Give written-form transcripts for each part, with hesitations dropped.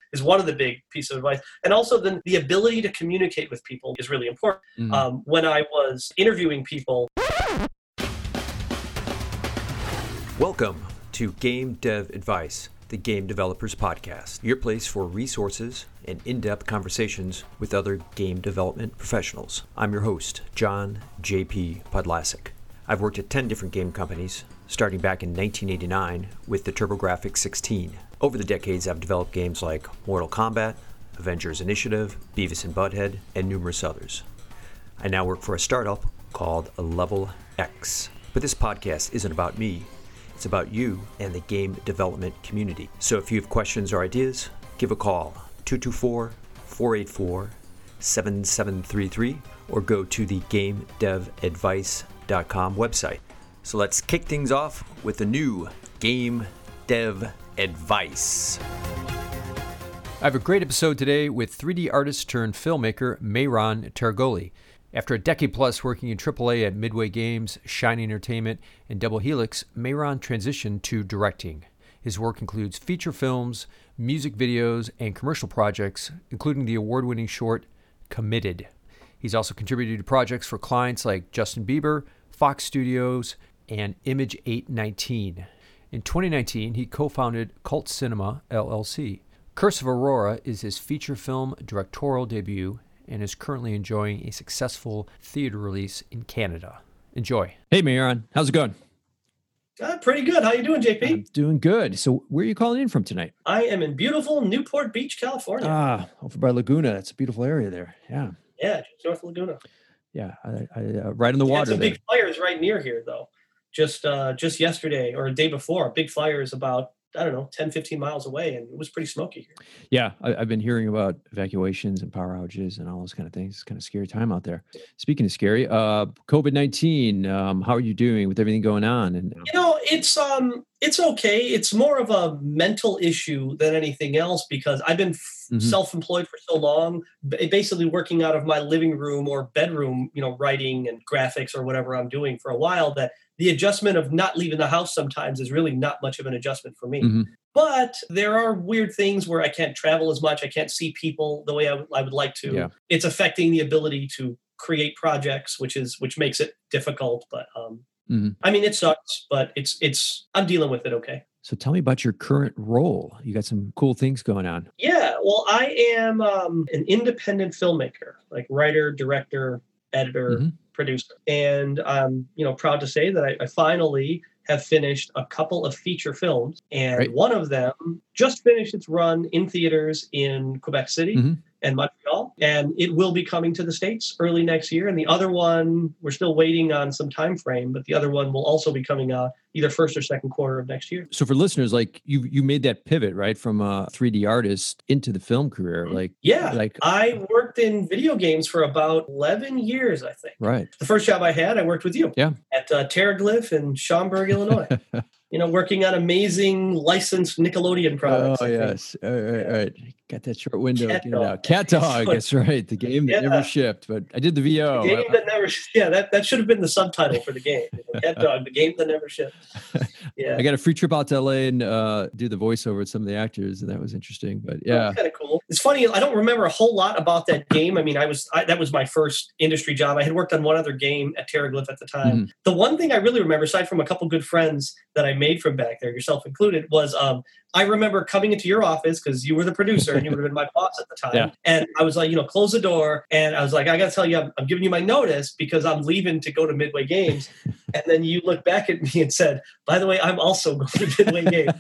is one of the big pieces of advice. And also the ability to communicate with people is really important. When I was interviewing people. Welcome to Game Dev Advice, the Game Developers Podcast, your place for resources and in-depth conversations with other game development professionals. I'm your host, John J.P. Podlasic. I've worked at 10 different game companies, starting back in 1989 with the TurboGrafx 16. Over the decades, I've developed games like Mortal Kombat, Avengers Initiative, Beavis and Butthead, and numerous others. I now work for a startup called Level X. But this podcast isn't about me. It's about you and the game development community. So if you have questions or ideas, give a call, 224-484-7733, or go to the GameDevAdvice.com website. So let's kick things off with the new Game Dev Advice. I have a great episode today with 3D artist turned filmmaker Mehran Tergoli. After a decade plus working in AAA at Midway Games, Shiny Entertainment, and Double Helix, Mehran transitioned to directing. His work includes feature films, music videos, and commercial projects, including the award-winning short Committed. He's also contributed to projects for clients like Justin Bieber, Fox Studios, and Image 819. In 2019, he co-founded Cult Cinema, LLC. Curse of Aurora is his feature film directorial debut and is currently enjoying a successful theater release in Canada. Enjoy. Hey, Mehran. How's it going? Pretty good. How you doing, JP? I'm doing good. So where are you calling in from tonight? I am in beautiful Newport Beach, California. Over by Laguna. That's a beautiful area there. Yeah. Yeah, just north of Laguna. Yeah, I right in the water. Some big fires right near here, though. Just yesterday or a day before, big fires about 10, 15 miles away, and it was pretty smoky here. Yeah, I've been hearing about evacuations and power outages and all those kind of things. It's kind of scary time out there. Speaking of scary, COVID-19, how are you doing with everything going on? And it's okay. It's more of a mental issue than anything else because I've been self-employed for so long, basically working out of my living room or bedroom, writing and graphics or whatever I'm doing for a while, that the adjustment of not leaving the house sometimes is really not much of an adjustment for me. Mm-hmm. But there are weird things where I can't travel as much. I can't see people the way I would like to. Yeah. It's affecting the ability to create projects, which makes it difficult. But I mean, it sucks, but I'm dealing with it okay. So tell me about your current role. You got some cool things going on. Yeah, well, I am an independent filmmaker, like writer, director, editor, producer. And I'm, proud to say that I finally have finished a couple of feature films. And one of them just finished its run in theaters in Quebec City and Montreal. And it will be coming to the States early next year. And the other one, we're still waiting on some time frame, but the other one will also be coming out either first or second quarter of next year. So for listeners, like you made that pivot, right, from a 3D artist into the film career. I worked in video games for about 11 years, I think. Right. The first job I had, I worked with you at Terraglyph in Schaumburg, Illinois. Working on amazing licensed Nickelodeon products. Oh, yes. All right. Got that short window. Cat Dog. That's right. The game that never shipped, but I did the VO. The game that never that should have been the subtitle for the game. Cat Dog, the game that never shipped. Yeah. I got a free trip out to LA and do the voiceover with some of the actors, and that was interesting. But yeah. Kind of cool. It's funny, I don't remember a whole lot about that game. I mean, that was my first industry job. I had worked on one other game at Terraglyph at the time. The one thing I really remember, aside from a couple good friends that I made from back there, yourself included, was I remember coming into your office because you were the producer and you would have been my boss at the time. Yeah. And I was like, close the door. And I was like, I got to tell you, I'm giving you my notice because I'm leaving to go to Midway Games. And then you looked back at me and said, by the way, I'm also going to Midway Games.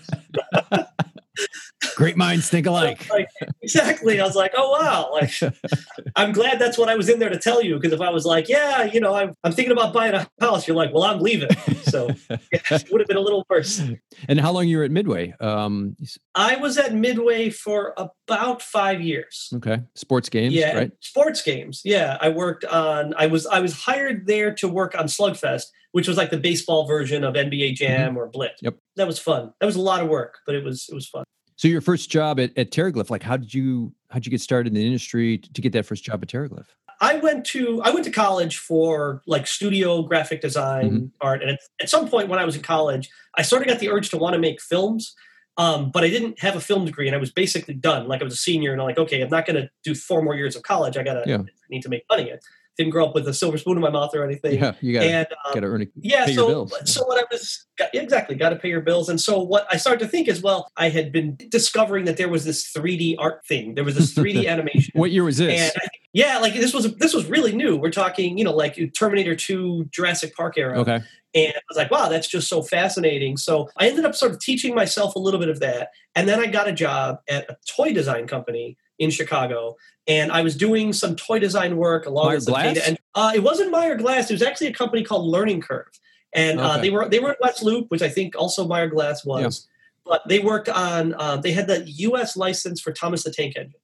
Great minds think alike. Exactly. I was like, oh, wow. I'm glad that's what I was in there to tell you. Because if I was like, I'm thinking about buying a house, you're like, well, I'm leaving. So it would have been a little worse. And how long you were at Midway? I was at Midway for about 5 years. Okay. Sports games, right? Sports games. Yeah. I was hired there to work on Slugfest, which was like the baseball version of NBA Jam or Blitz. Yep. That was fun. That was a lot of work, but it was fun. So your first job at Terraglyph, like how'd you get started in the industry to get that first job at Terraglyph? I went to college for like studio graphic design art. And at some point when I was in college, I sort of got the urge to want to make films. But I didn't have a film degree, and I was basically done. Like I was a senior, and I'm like, okay, I'm not going to do 4 more years of college. I need to make money. I didn't grow up with a silver spoon in my mouth or anything. Yeah, you got to earn it. Yeah, pay your bills. So what I was exactly got to pay your bills, and so what I started to think is, well, I had been discovering that there was this 3D art thing. There was this 3D animation. What year was this? And like this was really new. We're talking, like Terminator 2, Jurassic Park era. Okay. And I was like, wow, that's just so fascinating. So I ended up sort of teaching myself a little bit of that. And then I got a job at a toy design company in Chicago. And I was doing some toy design work along with some data. And it wasn't Meyer Glass. It was actually a company called Learning Curve. And they were in West Loop, which I think also Meyer Glass was. Yeah. But they worked on, they had the U.S. license for Thomas the Tank Engine.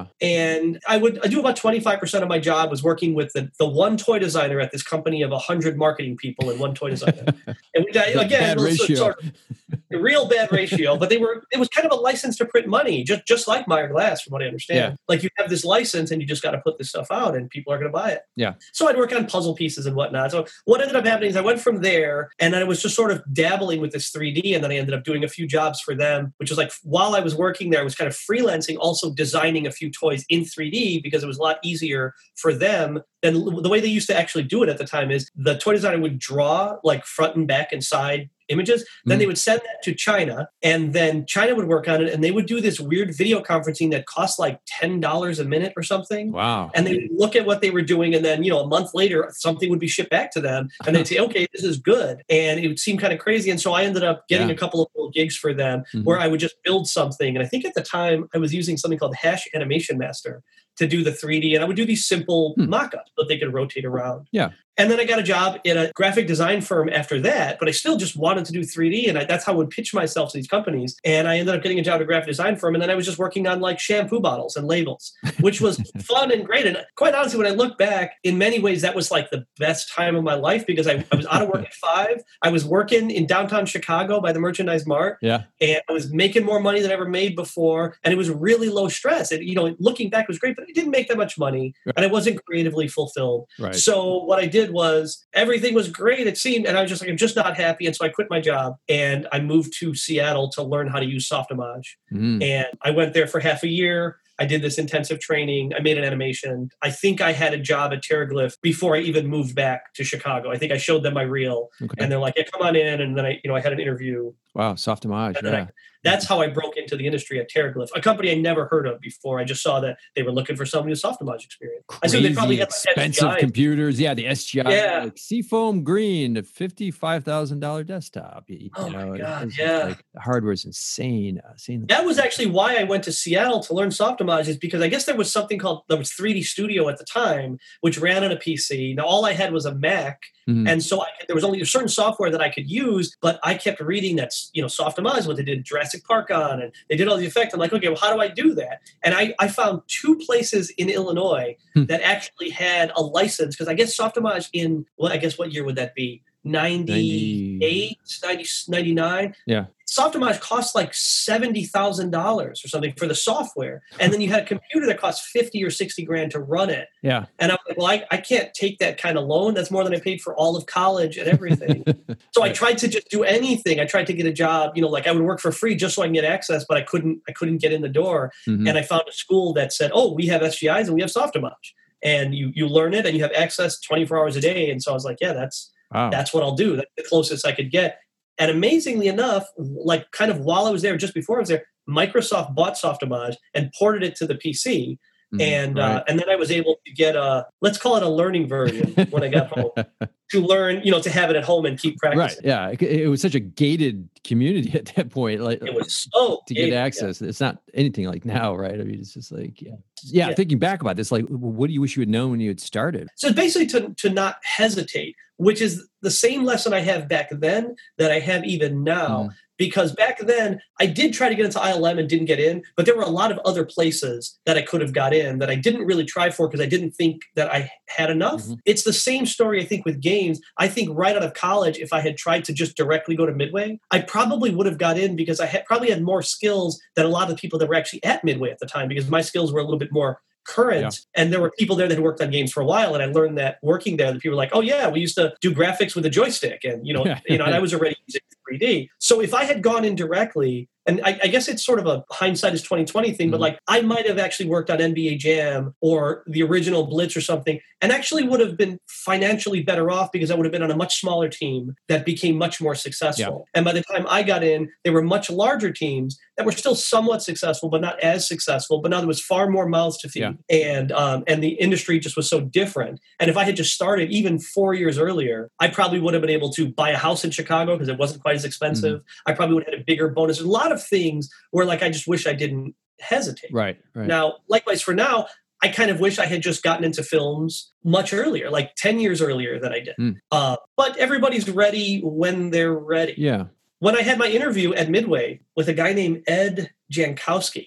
And I do about 25% of my job was working with the one toy designer at this company of 100 marketing people and one toy designer. And again, sort of a real bad ratio, but it was kind of a license to print money, just like Meyer Glass, from what I understand. Yeah. Like you have this license and you just got to put this stuff out and people are going to buy it. Yeah. So I'd work on puzzle pieces and whatnot. So what ended up happening is I went from there and then I was just sort of dabbling with this 3D, and then I ended up doing a few jobs for them, which was like while I was working there, I was kind of freelancing, also designing a few toys in 3D because it was a lot easier for them. And the way they used to actually do it at the time is the toy designer would draw like front and back and side images. Then they would send that to China, and then China would work on it, and they would do this weird video conferencing that cost like $10 a minute or something. Wow. And they would look at what they were doing, and then, a month later, something would be shipped back to them, and they'd say, okay, this is good. And it would seem kind of crazy. And so I ended up getting a couple of little gigs for them where I would just build something. And I think at the time I was using something called Hash Animation Master to do the 3D, and I would do these simple mock-ups that they could rotate around. Yeah. And then I got a job in a graphic design firm after that, but I still just wanted to do 3D, and that's how I would pitch myself to these companies. And I ended up getting a job at a graphic design firm, and then I was just working on like shampoo bottles and labels, which was fun and great. And quite honestly, when I look back, in many ways, that was like the best time of my life because I was out of work at 5. I was working in downtown Chicago by the Merchandise Mart, and I was making more money than I ever made before, and it was really low stress. And looking back, it was great, but I didn't make that much money, and I wasn't creatively fulfilled. Right. So what I did was everything was great, it seemed, and I was just like, I'm just not happy. And so I quit my job and I moved to Seattle to learn how to use Softimage. And I went there for half a year. I did this intensive training. I made an animation. I think I had a job at Terraglyph before I even moved back to Chicago. I think I showed them my reel, and they're like, "Yeah, come on in." And then I had an interview. Wow, Softimage, yeah. That's how I broke into the industry at Terraglyph, a company I never heard of before. I just saw that they were looking for somebody with Softimage experience. Crazy, I assume they probably had expensive SGI computers. Yeah, the SGI, like Seafoam Green, a $55,000 desktop. My God, like, the hardware is insane. That was actually why I went to Seattle to learn Softimage, is because I guess there was something there was 3D Studio at the time, which ran on a PC. Now, all I had was a Mac. And so there was only a certain software that I could use, but I kept reading that, Softimage, what they did Jurassic Park on, and they did all the effects. I'm like, okay, well, how do I do that? And I found 2 places in Illinois that actually had a license, because I guess Softimage what year would that be? 98, 99? Yeah. Softimage cost like $70,000 or something for the software. And then you had a computer that cost 50 or 60 grand to run it. Yeah. And I'm like, well, I can't take that kind of loan. That's more than I paid for all of college and everything. So I tried to just do anything. I tried to get a job, like I would work for free just so I can get access, but I couldn't get in the door. And I found a school that said, oh, we have SGIs and we have Softimage. And you learn it and you have access 24 hours a day. And so I was like, yeah, that's what I'll do. That's the closest I could get. And amazingly enough, like kind of while I was there, just before I was there, Microsoft bought Softimage and ported it to the PC. And then I was able to get let's call it a learning version when I got home to learn, to have it at home and keep practicing. Right. Yeah. It was such a gated community at that point. Like it was so to get access. Yeah. It's not anything like now, right? I mean, it's just like, thinking back about this, like, what do you wish you had known when you had started? So basically to not hesitate, which is the same lesson I have back then that I have even now. Because back then, I did try to get into ILM and didn't get in, but there were a lot of other places that I could have got in that I didn't really try for because I didn't think that I had enough. It's the same story, I think, with games. I think right out of college, if I had tried to just directly go to Midway, I probably would have got in because I probably had more skills than a lot of the people that were actually at Midway at the time, because my skills were a little bit more current. And there were people there that had worked on games for a while, and I learned that working there, that people were like, oh yeah, we used to do graphics with a joystick, and and I was already using 3D. So if I had gone in directly, and I guess it's sort of a hindsight is 2020 thing, but like I might have actually worked on NBA Jam or the original Blitz or something, and actually would have been financially better off because I would have been on a much smaller team that became much more successful. And by the time I got in, they were much larger teams that were still somewhat successful, but not as successful. But now there was far more mouths to feed, and the industry just was so different. And if I had just started even 4 years earlier, I probably would have been able to buy a house in Chicago because it wasn't quite as expensive. I probably would have had a bigger bonus. There's a lot of things where like I just wish I didn't hesitate. Right. Now, likewise for now, I kind of wish I had just gotten into films much earlier, like 10 years earlier than I did. But everybody's ready when they're ready. Yeah. When I had my interview at Midway with a guy named Ed Jankowski.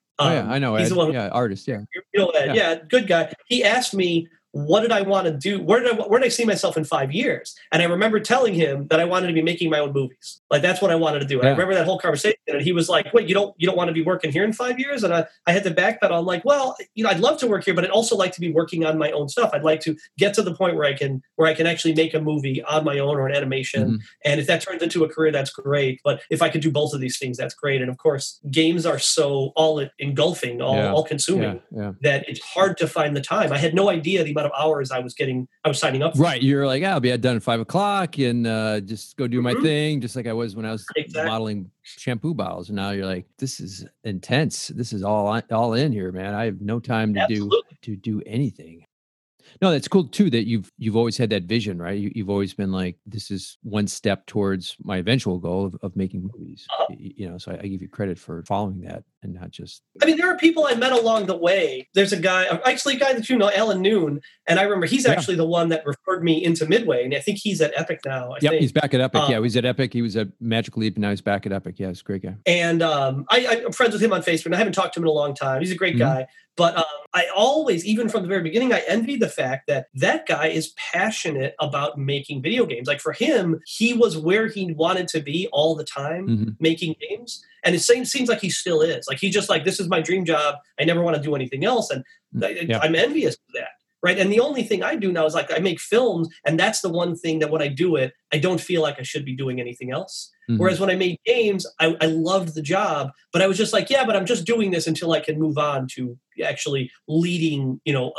I know Ed. He's the one artist. Yeah. You know Ed, good guy. He asked me, what did I want to do? Where did I see myself in 5 years? And I remember telling him that I wanted to be making my own movies. Like that's what I wanted to do. And I remember that whole conversation. And he was like, "Wait, you don't want to be working here in 5 years?" And I had to backpedal. I'm like, "Well, I'd love to work here, but I'd also like to be working on my own stuff. I'd like to get to the point where I can actually make a movie on my own or an animation. And if that turns into a career, that's great. But if I could do both of these things, that's great." And of course, games are so all engulfing, all consuming that it's hard to find the time. I had no idea the amount of hours I was signing up for. Right. You're like, I'll be done at 5 o'clock and just go do my thing, just like I was when I was modeling shampoo bottles. And now you're like, this is intense. This is all in here, man. I have no time to do anything. No, that's cool too that you've always had that vision, right? You've always been like, this is one step towards my eventual goal of making movies. So I give you credit for following that and not just. I mean, there are people I met along the way. There's a guy that you know, Alan Noon, and I remember he's actually the one that referred me into Midway, and I think he's at Epic now. I think he's back at Epic. He was at Epic. He was at Magic Leap, and now he's back at Epic. Yeah, he's a great guy. And I'm friends with him on Facebook. And I haven't talked to him in a long time. He's a great guy. But I always, even from the very beginning, I envied the fact that guy is passionate about making video games. Like for him, he was where he wanted to be all the time, making games. And it seems like he still is. Like he's just like, this is my dream job. I never want to do anything else. And I'm envious of that. Right. And the only thing I do now is like I make films. And that's the one thing that when I do it, I don't feel like I should be doing anything else. Whereas when I made games, I loved the job, but I was just like, but I'm just doing this until I can move on to actually leading,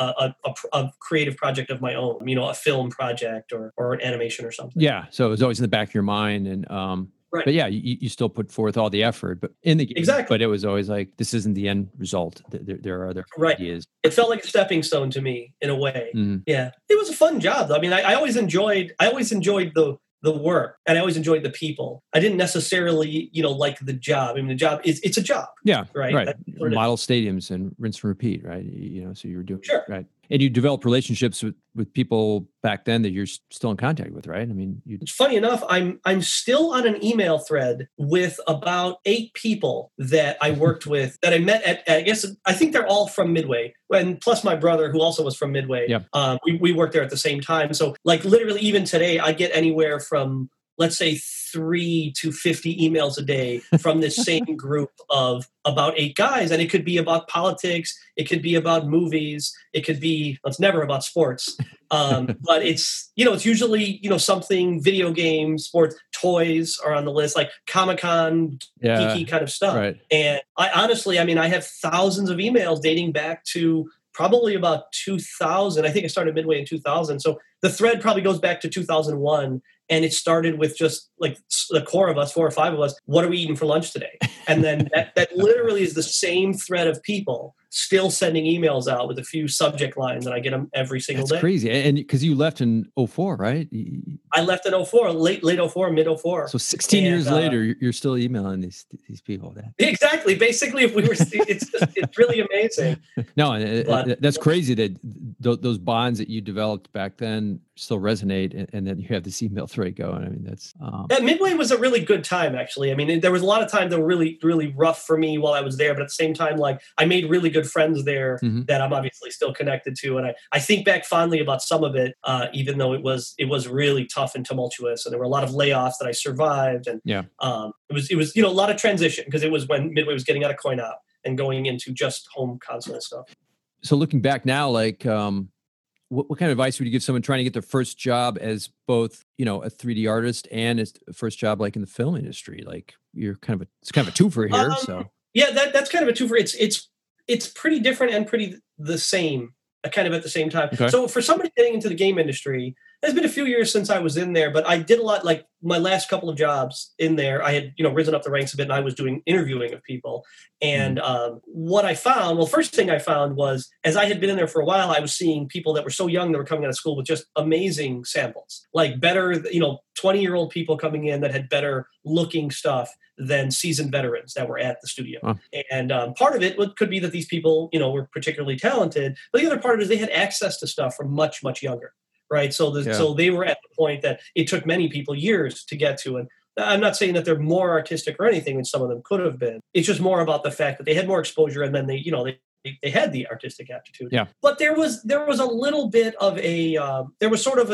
a creative project of my own, a film project or an animation or something. Yeah. So it was always in the back of your mind. And, right. But yeah, you still put forth all the effort, but in the game, exactly. But it was always like, this isn't the end result. There are other ideas. It felt like a stepping stone to me in a way. Yeah. It was a fun job though. I mean, I always enjoyed the work, and I always enjoyed the people. I didn't necessarily, like the job. I mean, the job it's a job. Yeah. Right. Model stadiums and rinse and repeat. Right. So you were doing right. And you developed relationships with people back then that you're still in contact with, right? I mean, it's funny enough, I'm still on an email thread with about 8 people that I worked with that I met at I think they're all from Midway, and plus my brother who also was from Midway. Yeah. We worked there at the same time. So like literally even today, I get anywhere from, let's say, 3 to 50 emails a day from this same group of about 8 guys. And it could be about politics. It could be about movies. It could be, it's never about sports. But it's, it's usually, something, video games, sports, toys are on the list, like Comic-Con, geeky kind of stuff. Right. And I honestly, I have thousands of emails dating back to probably about 2000. I think I started Midway in 2000. So the thread probably goes back to 2001. And it started with just like the core of us, 4 or 5 of us, what are we eating for lunch today? And then that literally is the same thread of people still sending emails out with a few subject lines, and I get them every single day. That's crazy. And because you left in 2004, right? I left in 2004, late 2004, mid 2004. So 16 years later, you're still emailing these people. Exactly. Basically, if we were, it's really amazing. No, that's crazy that those bonds that you developed back then still resonate, and then you have this email thread going. I mean, that's Midway was a really good time, actually. I mean, there was a lot of times that were really, really rough for me while I was there, but at the same time, like I made really good friends there that I'm obviously still connected to, and I think back fondly about some of it, even though it was really tough and tumultuous, and there were a lot of layoffs that I survived, and it was a lot of transition because it was when Midway was getting out of coin op and going into just home console stuff. So looking back now, like what kind of advice would you give someone trying to get their first job as both, a 3D artist and as first job like in the film industry? Like, it's kind of a twofer here. So yeah, that's kind of a twofer. It's pretty different and pretty the same, kind of at the same time. Okay. So for somebody getting into the game industry, it's been a few years since I was in there, but I did a lot, like my last couple of jobs in there, I had, risen up the ranks a bit, and I was doing interviewing of people. And what I found, well, first thing I found was, as I had been in there for a while, I was seeing people that were so young that were coming out of school with just amazing samples, like better, 20-year-old people coming in that had better looking stuff than seasoned veterans that were at the studio. Huh. And part of it could be that these people, were particularly talented, but the other part is they had access to stuff from much, much younger. Right. So they were at the point that it took many people years to get to. And I'm not saying that they're more artistic or anything than some of them could have been. It's just more about the fact that they had more exposure, and then they had the artistic aptitude. Yeah. But there was a little bit of there was sort of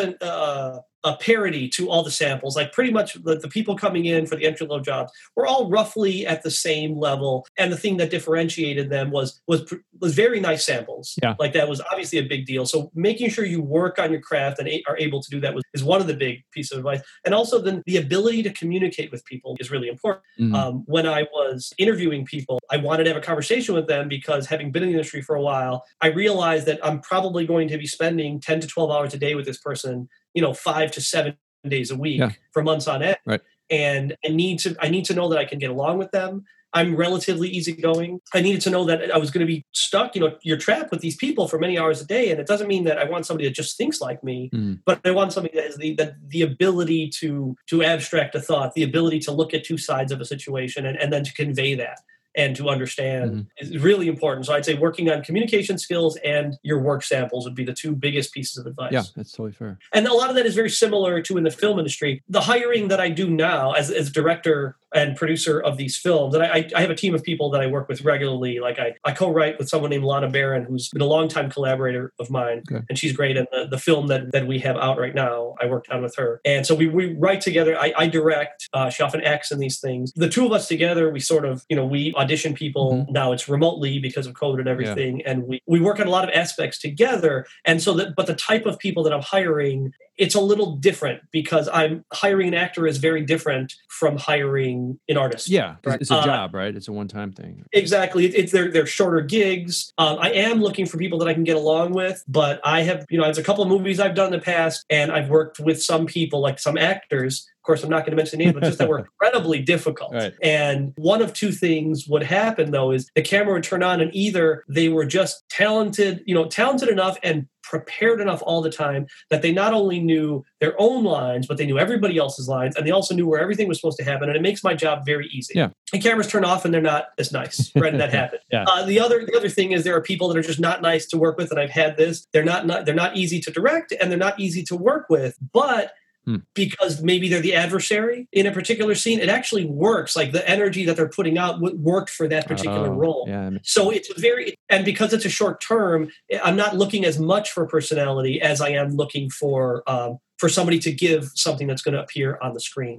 a parity to all the samples. Like pretty much the people coming in for the entry-level jobs were all roughly at the same level. And the thing that differentiated them was very nice samples. Yeah. Like that was obviously a big deal. So making sure you work on your craft and are able to do that is one of the big pieces of advice. And also then the ability to communicate with people is really important. Mm-hmm. When I was interviewing people, I wanted to have a conversation with them because having been in the industry for a while, I realized that I'm probably going to be spending 10 to 12 hours a day with this person, 5 to 7 days a week for months on end. Right. And I need to know that I can get along with them. I'm relatively easigoing. I needed to know that I was going to be stuck, you're trapped with these people for many hours a day. And it doesn't mean that I want somebody that just thinks like me, but I want somebody that has the ability to abstract a thought, the ability to look at two sides of a situation and then to convey that and to understand is really important. So I'd say working on communication skills and your work samples would be the two biggest pieces of advice. Yeah, that's totally fair. And a lot of that is very similar to in the film industry. The hiring that I do now as director and producer of these films, and I have a team of people that I work with regularly. Like I co-write with someone named Lana Barron, who's been a longtime collaborator of mine, and she's great. And the film that we have out right now, I worked on with her. And so we write together. I direct, she often acts in these things. The two of us together, we sort of, we audition people. Now it's remotely because of COVID and everything. And we work on a lot of aspects together. And so but the type of people that I'm hiring, it's a little different because I'm hiring an actor is very different from hiring an artist. Yeah, it's a job, right? It's a one-time thing. Exactly. They're shorter gigs. I am looking for people that I can get along with, but I have, there's a couple of movies I've done in the past, and I've worked with some people, like some actors. Of course, I'm not going to mention names, but just that were incredibly difficult. Right. And one of two things would happen, though, is the camera would turn on, and either they were just talented enough and prepared enough all the time that they not only knew their own lines, but they knew everybody else's lines, and they also knew where everything was supposed to happen. And it makes my job very easy. Yeah. And cameras turn off, and they're not as nice. Right, and that happened. Yeah. The other thing is there are people that are just not nice to work with, and I've had this. They're not easy to direct, and they're not easy to work with, but because maybe they're the adversary in a particular scene, it actually works. Like the energy that they're putting out worked for that particular role. Yeah. So and because it's a short term, I'm not looking as much for personality as I am looking for somebody to give something that's going to appear on the screen.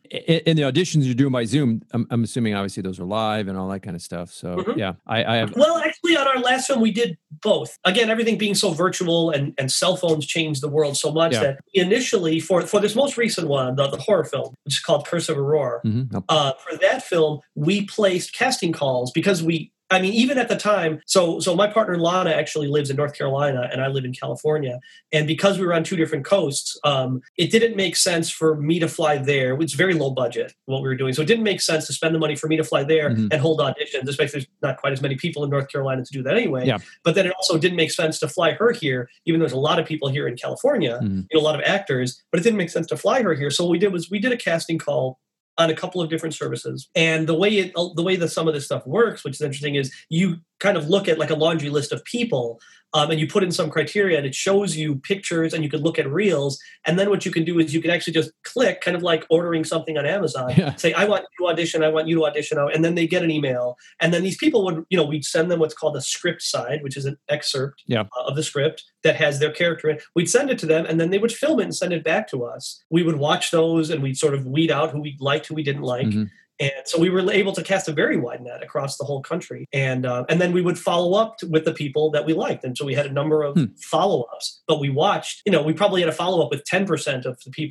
In the auditions you're doing by Zoom, I'm assuming obviously those are live and all that kind of stuff. So yeah, I have. Well, actually, on our last film we did both. Again, everything being so virtual and cell phones changed the world so much that initially for this most recent one, the horror film, which is called Curse of Aurora, for that film we placed casting calls because even at the time, so my partner Lana actually lives in North Carolina and I live in California. And because we were on two different coasts, it didn't make sense for me to fly there. It's very low budget, what we were doing. So it didn't make sense to spend the money for me to fly there and hold auditions, especially there's not quite as many people in North Carolina to do that anyway. Yeah. But then it also didn't make sense to fly her here, even though there's a lot of people here in California, a lot of actors, but it didn't make sense to fly her here. So what we did was we did a casting call on a couple of different services. And the way that some of this stuff works, which is interesting, is you kind of look at like a laundry list of people and you put in some criteria and it shows you pictures and you can look at reels. And then what you can do is you can actually just click, kind of like ordering something on Amazon, say, I want you to audition, and then they get an email. And then these people would, we'd send them what's called a script side, which is an excerpt of the script that has their character in it. We'd send it to them and then they would film it and send it back to us. We would watch those and we'd sort of weed out who we liked, who we didn't like. And so we were able to cast a very wide net across the whole country. And then we would follow up with the people that we liked. And so we had a number of follow-ups, but we watched, we probably had a follow-up with 10% of the people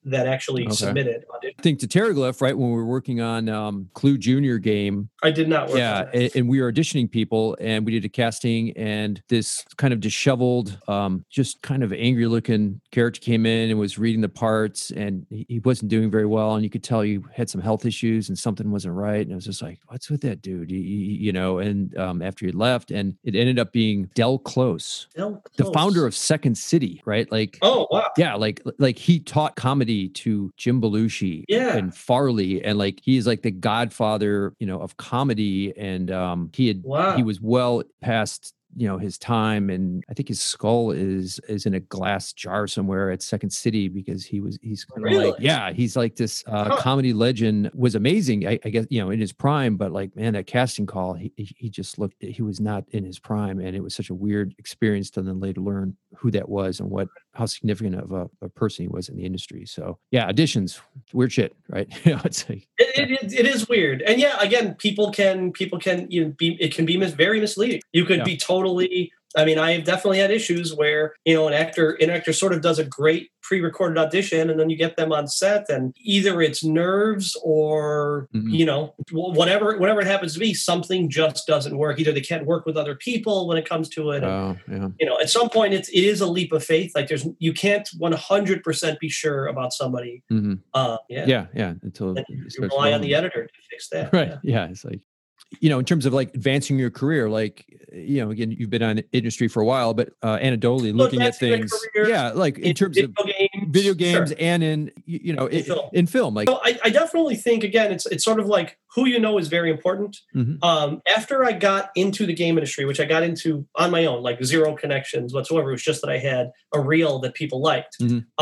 that actually submitted. I think to Terraglyph, right, when we were working on Clue Junior game. I did not work on that. And we were auditioning people, and we did a casting, and this kind of disheveled, just kind of angry looking character came in and was reading the parts, and he wasn't doing very well, and you could tell he had some health issues and something wasn't right. And it was just like, what's with that dude? And after he left, and it ended up being Del Close, the founder of Second City, right? Like, oh wow, yeah, like he taught comedy to Jim Belushi and Farley, and like he's like the godfather, of comedy, and he was well past his time, and I think his skull is in a glass jar somewhere at Second City, because he's kind of like, he's like this comedy legend. Was amazing, I guess, in his prime, but like, man, that casting call, he just looked, he was not in his prime, and it was such a weird experience to then later learn who that was and how significant of a person he was in the industry. So yeah, auditions, weird shit, right? It's like it is weird, and again, people can it can be very misleading. You could be totally. I mean, I have definitely had issues where an actor sort of does a great pre-recorded audition, and then you get them on set, and either it's nerves or whatever it happens to be, something just doesn't work. Either they can't work with other people when it comes to it. At some point it is a leap of faith. Like you can't 100% be sure about somebody. Until you rely on the editor to fix that. Right. Yeah. It's like, in terms of like advancing your career, like, again, you've been on industry for a while, but anecdotally looking at things, like in terms of video games and in film. Like, so I definitely think, again, it's sort of like who is very important. After I got into the game industry, which I got into on my own, like zero connections whatsoever, it was just that I had a reel that people liked.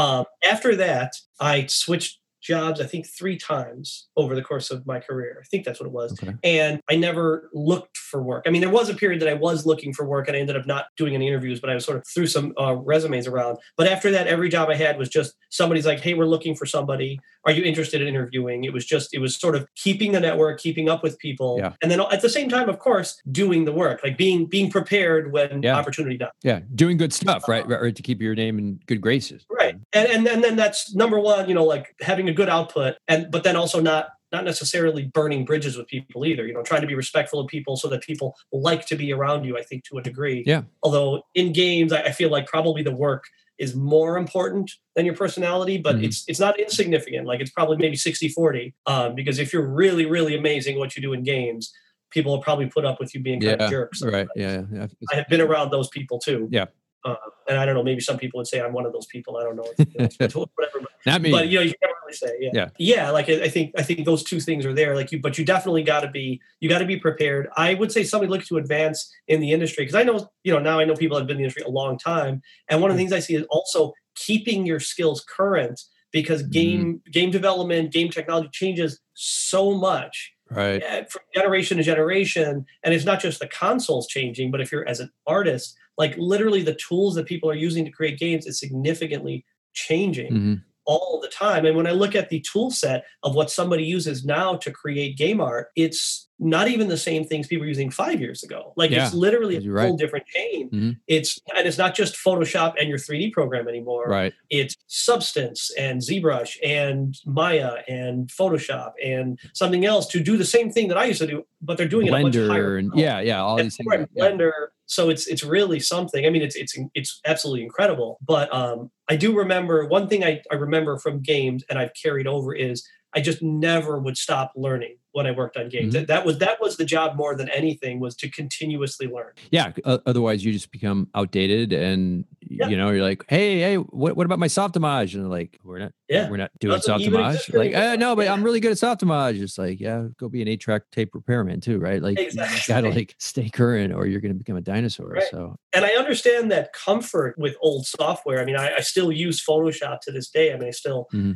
After that, I switched jobs, I think 3 times over the course of my career. I think that's what it was. Okay. And I never looked for work. I mean, there was a period that I was looking for work, and I ended up not doing any interviews, but I was sort of threw some resumes around. But after that, every job I had was just somebody's like, hey, we're looking for somebody. Are you interested in interviewing? It was sort of keeping the network, keeping up with people. Yeah. And then at the same time, of course, doing the work, like being prepared when opportunity does. Yeah. Doing good stuff, right? To keep your name in good graces. Right. And then that's number one, like having a good output, but then also not necessarily burning bridges with people either, trying to be respectful of people so that people like to be around you, I think, to a degree. Yeah. Although in games, I feel like probably the work is more important than your personality, but it's not insignificant. Like it's probably maybe 60-40, because if you're really, really amazing what you do in games, people will probably put up with you being kind of jerks. Right. Yeah. I have been around those people too. Yeah. And I don't know, maybe some people would say I'm one of those people. I don't know. Whatever. Not me. But you never really say. Yeah. Like I think those two things are there. But you definitely got to be prepared. I would say somebody looking to advance in the industry, because I know, now I know people have been in the industry a long time. And one of the things I see is also keeping your skills current, because game development, game technology changes so much. Right. From generation to generation. And it's not just the consoles changing, but if you're as an artist, like literally the tools that people are using to create games is significantly changing all the time. And when I look at the tool set of what somebody uses now to create game art, it's not even the same things people were using 5 years ago. Like it's literally a whole different chain. It's not just Photoshop and your 3D program anymore. Right. It's Substance and ZBrush and Maya and Photoshop and something else to do the same thing that I used to do, but they're doing Blender, it a much higher. All these things. Blender. So it's really something. I mean, it's absolutely incredible. But I do remember one thing I remember from games, and I've carried over, is I just never would stop learning when I worked on games. That was the job more than anything, was to continuously learn. Yeah. Otherwise, you just become outdated, and you're like, hey, what about my Softimage? And they're like, we're not doing Softimage. Like, no, but I'm really good at Softimage. It's like, go be an 8-track tape repairman too, right? Like, exactly. You gotta like stay current, or you're going to become a dinosaur. Right. So, and I understand that comfort with old software. I mean, I still use Photoshop to this day. I mean, I still, I'm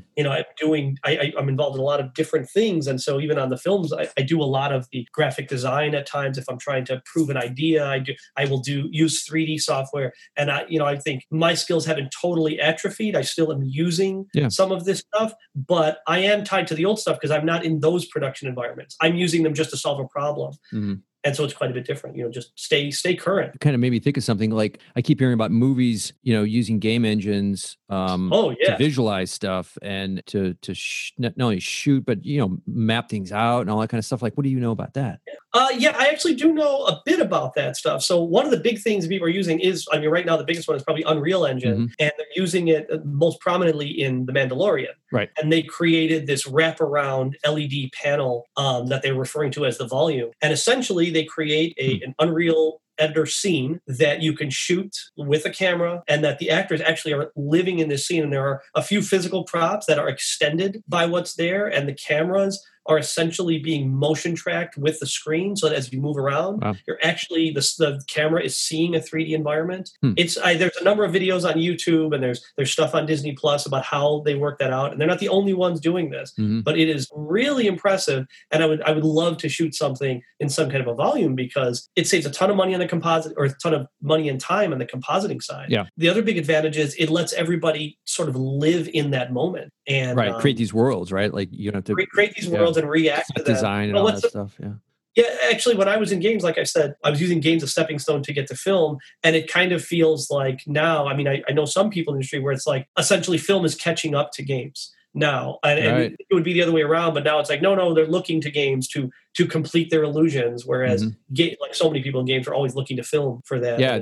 involved in a lot of different things, and so even on the films, I do a lot of the graphic design at times. If I'm trying to prove an idea, I will use 3D software. And I think my skills haven't totally atrophied. I still am using some of this stuff, but I am tied to the old stuff because I'm not in those production environments. I'm using them just to solve a problem. And so it's quite a bit different, just stay current. It kind of made me think of something like I keep hearing about movies, using game engines to visualize stuff and to not only shoot, but, map things out and all that kind of stuff. Like, what do you know about that? Yeah, I actually do know a bit about that stuff. So one of the big things people are using is, right now, the biggest one is probably Unreal Engine, and they're using it most prominently in The Mandalorian. Right. And they created this wraparound LED panel that they're referring to as the volume. And essentially, they create an Unreal editor scene that you can shoot with a camera, and that the actors actually are living in this scene. And there are a few physical props that are extended by what's there, and the cameras are essentially being motion tracked with the screen, so that as you move around, you're actually the camera is seeing a 3D environment. There's a number of videos on YouTube, and there's stuff on Disney Plus about how they work that out. And they're not the only ones doing this, but it is really impressive. And I would love to shoot something in some kind of a volume, because it saves a ton of money on the composite, or a ton of money and time on the compositing side. Yeah. The other big advantage is it lets everybody sort of live in that moment and create these worlds, right? Like you don't have to create these worlds and react to them. Design and all that stuff. Yeah. Yeah, actually, when I was in games, like I said, I was using games as stepping stone to get to film. And it kind of feels like now, I know some people in the industry where it's like essentially film is catching up to games now. And it would be the other way around. But now it's like, no, they're looking to games to complete their illusions. Whereas like so many people in games are always looking to film for that. Yeah,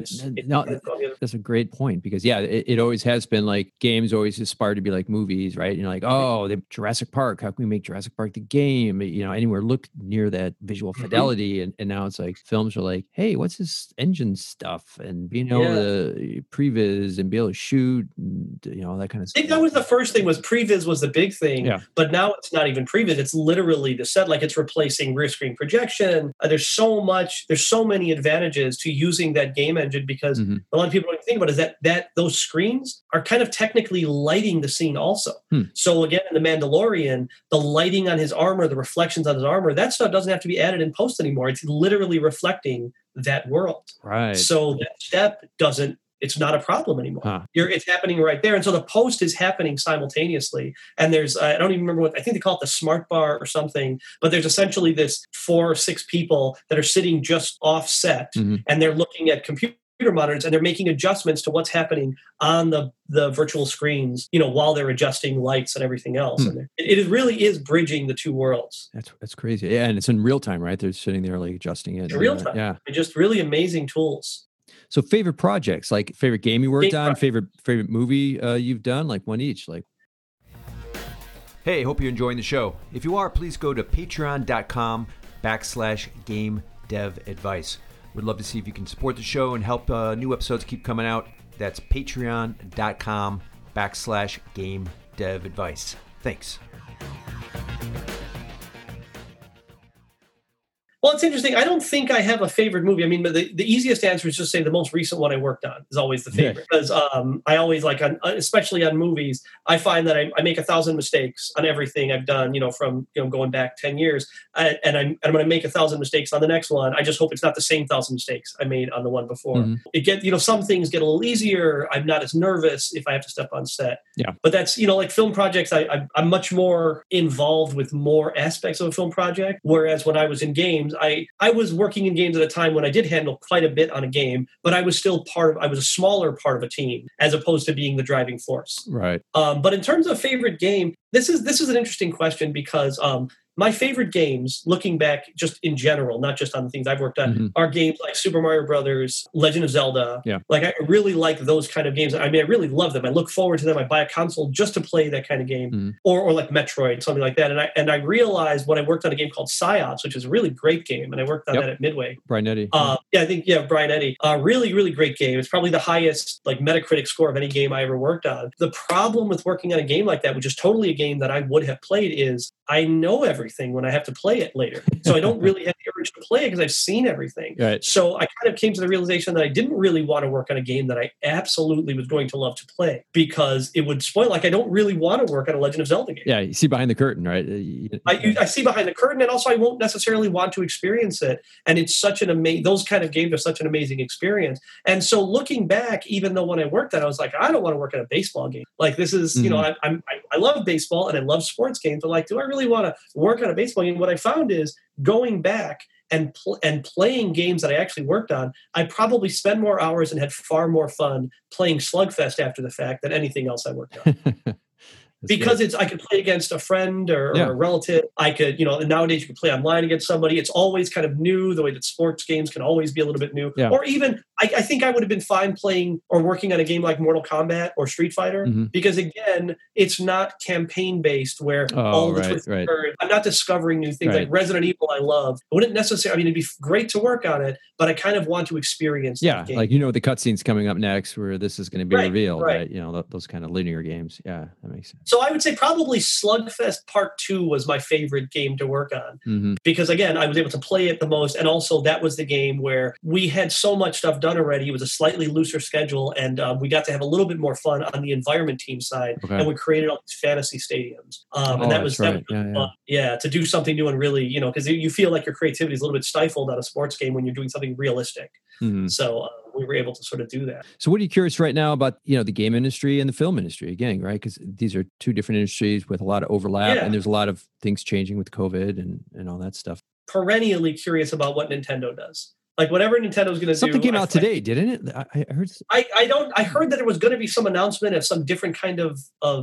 that's a great point, because it always has been like games always aspire to be like movies, right? Like, the Jurassic Park, how can we make Jurassic Park the game? Anywhere look near that visual fidelity. And now it's like films are like, hey, what's this engine stuff? And being able to previs and be able to shoot, and, all that kind of stuff. I think that was the first thing. Was previs was the big thing. Yeah. But now it's not even previs. It's literally the set. Like, it's replacing rear screen projection. There's so many advantages to using that game engine, because a lot of people don't think about it, is that those screens are kind of technically lighting the scene also. So again, in The Mandalorian, the lighting on his armor, the reflections on his armor, that stuff doesn't have to be added in post anymore. It's literally reflecting that world. Right. So that step it's not a problem anymore. It's happening right there. And so the post is happening simultaneously. And there's, I don't even remember I think they call it the smart bar or something, but there's essentially this 4 or 6 people that are sitting just offset, and they're looking at computer monitors, and they're making adjustments to what's happening on the virtual screens, while they're adjusting lights and everything else. And it really is bridging the two worlds. That's crazy. Yeah. And it's in real time, right? They're sitting there like adjusting it. In real time. Yeah. Just really amazing tools. So favorite projects, like favorite game you worked on, favorite movie you've done, like one each, like. Hey, hope you're enjoying the show. If you are, please go to patreon.com/GameDevAdvice. We'd love to see if you can support the show and help new episodes keep coming out. That's patreon.com/GameDevAdvice. Thanks. Well, it's interesting. I don't think I have a favorite movie. But the easiest answer is just say the most recent one I worked on is always the favorite. Because I always especially on movies, I find that I make 1,000 mistakes on everything I've done, from going back 10 years. And I'm going to make 1,000 mistakes on the next one. I just hope it's not the same 1,000 mistakes I made on the one before. Some things get a little easier. I'm not as nervous if I have to step on set. Yeah. But that's, like film projects, I'm much more involved with more aspects of a film project. Whereas when I was in games, I was working in games at a time when I did handle quite a bit on a game, but I was still I was a smaller part of a team as opposed to being the driving force. Right. But in terms of favorite game, this is an interesting question, because my favorite games, looking back just in general, not just on the things I've worked on, are games like Super Mario Brothers, Legend of Zelda. Yeah. Like, I really like those kind of games. I really love them. I look forward to them. I buy a console just to play that kind of game, or like Metroid, something like that. And I realized when I worked on a game called Psyops, which is a really great game, and I worked on that at Midway. Brian Eddy. Brian Eddy. Really, really great game. It's probably the highest Metacritic score of any game I ever worked on. The problem with working on a game like that, which is totally a game that I would have played, is I know everything when I have to play it later. So I don't really have the urge to play it because I've seen everything. Right. So I kind of came to the realization that I didn't really want to work on a game that I absolutely was going to love to play, because it would spoil. Like, I don't really want to work on a Legend of Zelda game. Yeah, you see behind the curtain, right? I see behind the curtain, and also I won't necessarily want to experience it. And it's such an those kind of games are such an amazing experience. And so looking back, even though when I worked on it, I was like, I don't want to work on a baseball game. Like, this is, I love baseball and I love sports games, but like, do I really want to work on a baseball game? What I found is, going back, and playing games that I actually worked on, I probably spent more hours and had far more fun playing Slugfest after the fact than anything else I worked on. Because I could play against a friend or a relative. I could, nowadays you can play online against somebody. It's always kind of new, the way that sports games can always be a little bit new. Yeah. Or even, I think I would have been fine playing or working on a game like Mortal Kombat or Street Fighter, because again, it's not campaign-based where all the twists and turns. I'm not discovering new things. Like Resident Evil I love. I wouldn't necessarily, it'd be great to work on it, but I kind of want to experience that game. Like, the cutscene's coming up next where this is going to be revealed, right? Those kind of linear games. Yeah, that makes sense. So I would say probably Slugfest Part 2 was my favorite game to work on because, again, I was able to play it the most. And also that was the game where we had so much stuff done already. It was a slightly looser schedule. And we got to have a little bit more fun on the environment team side. Okay. And we created all these fantasy stadiums. And that was fun. To do something new and really, because you feel like your creativity is a little bit stifled on a sports game when you're doing something realistic. So we were able to sort of do that. So what are you curious right now about, the game industry and the film industry again, right? Because these are two different industries with a lot of overlap and there's a lot of things changing with COVID and all that stuff. Perennially curious about what Nintendo does. Like whatever Nintendo's going to do. Something came out today, didn't it? I heard. I heard that there was going to be some announcement of some different kind of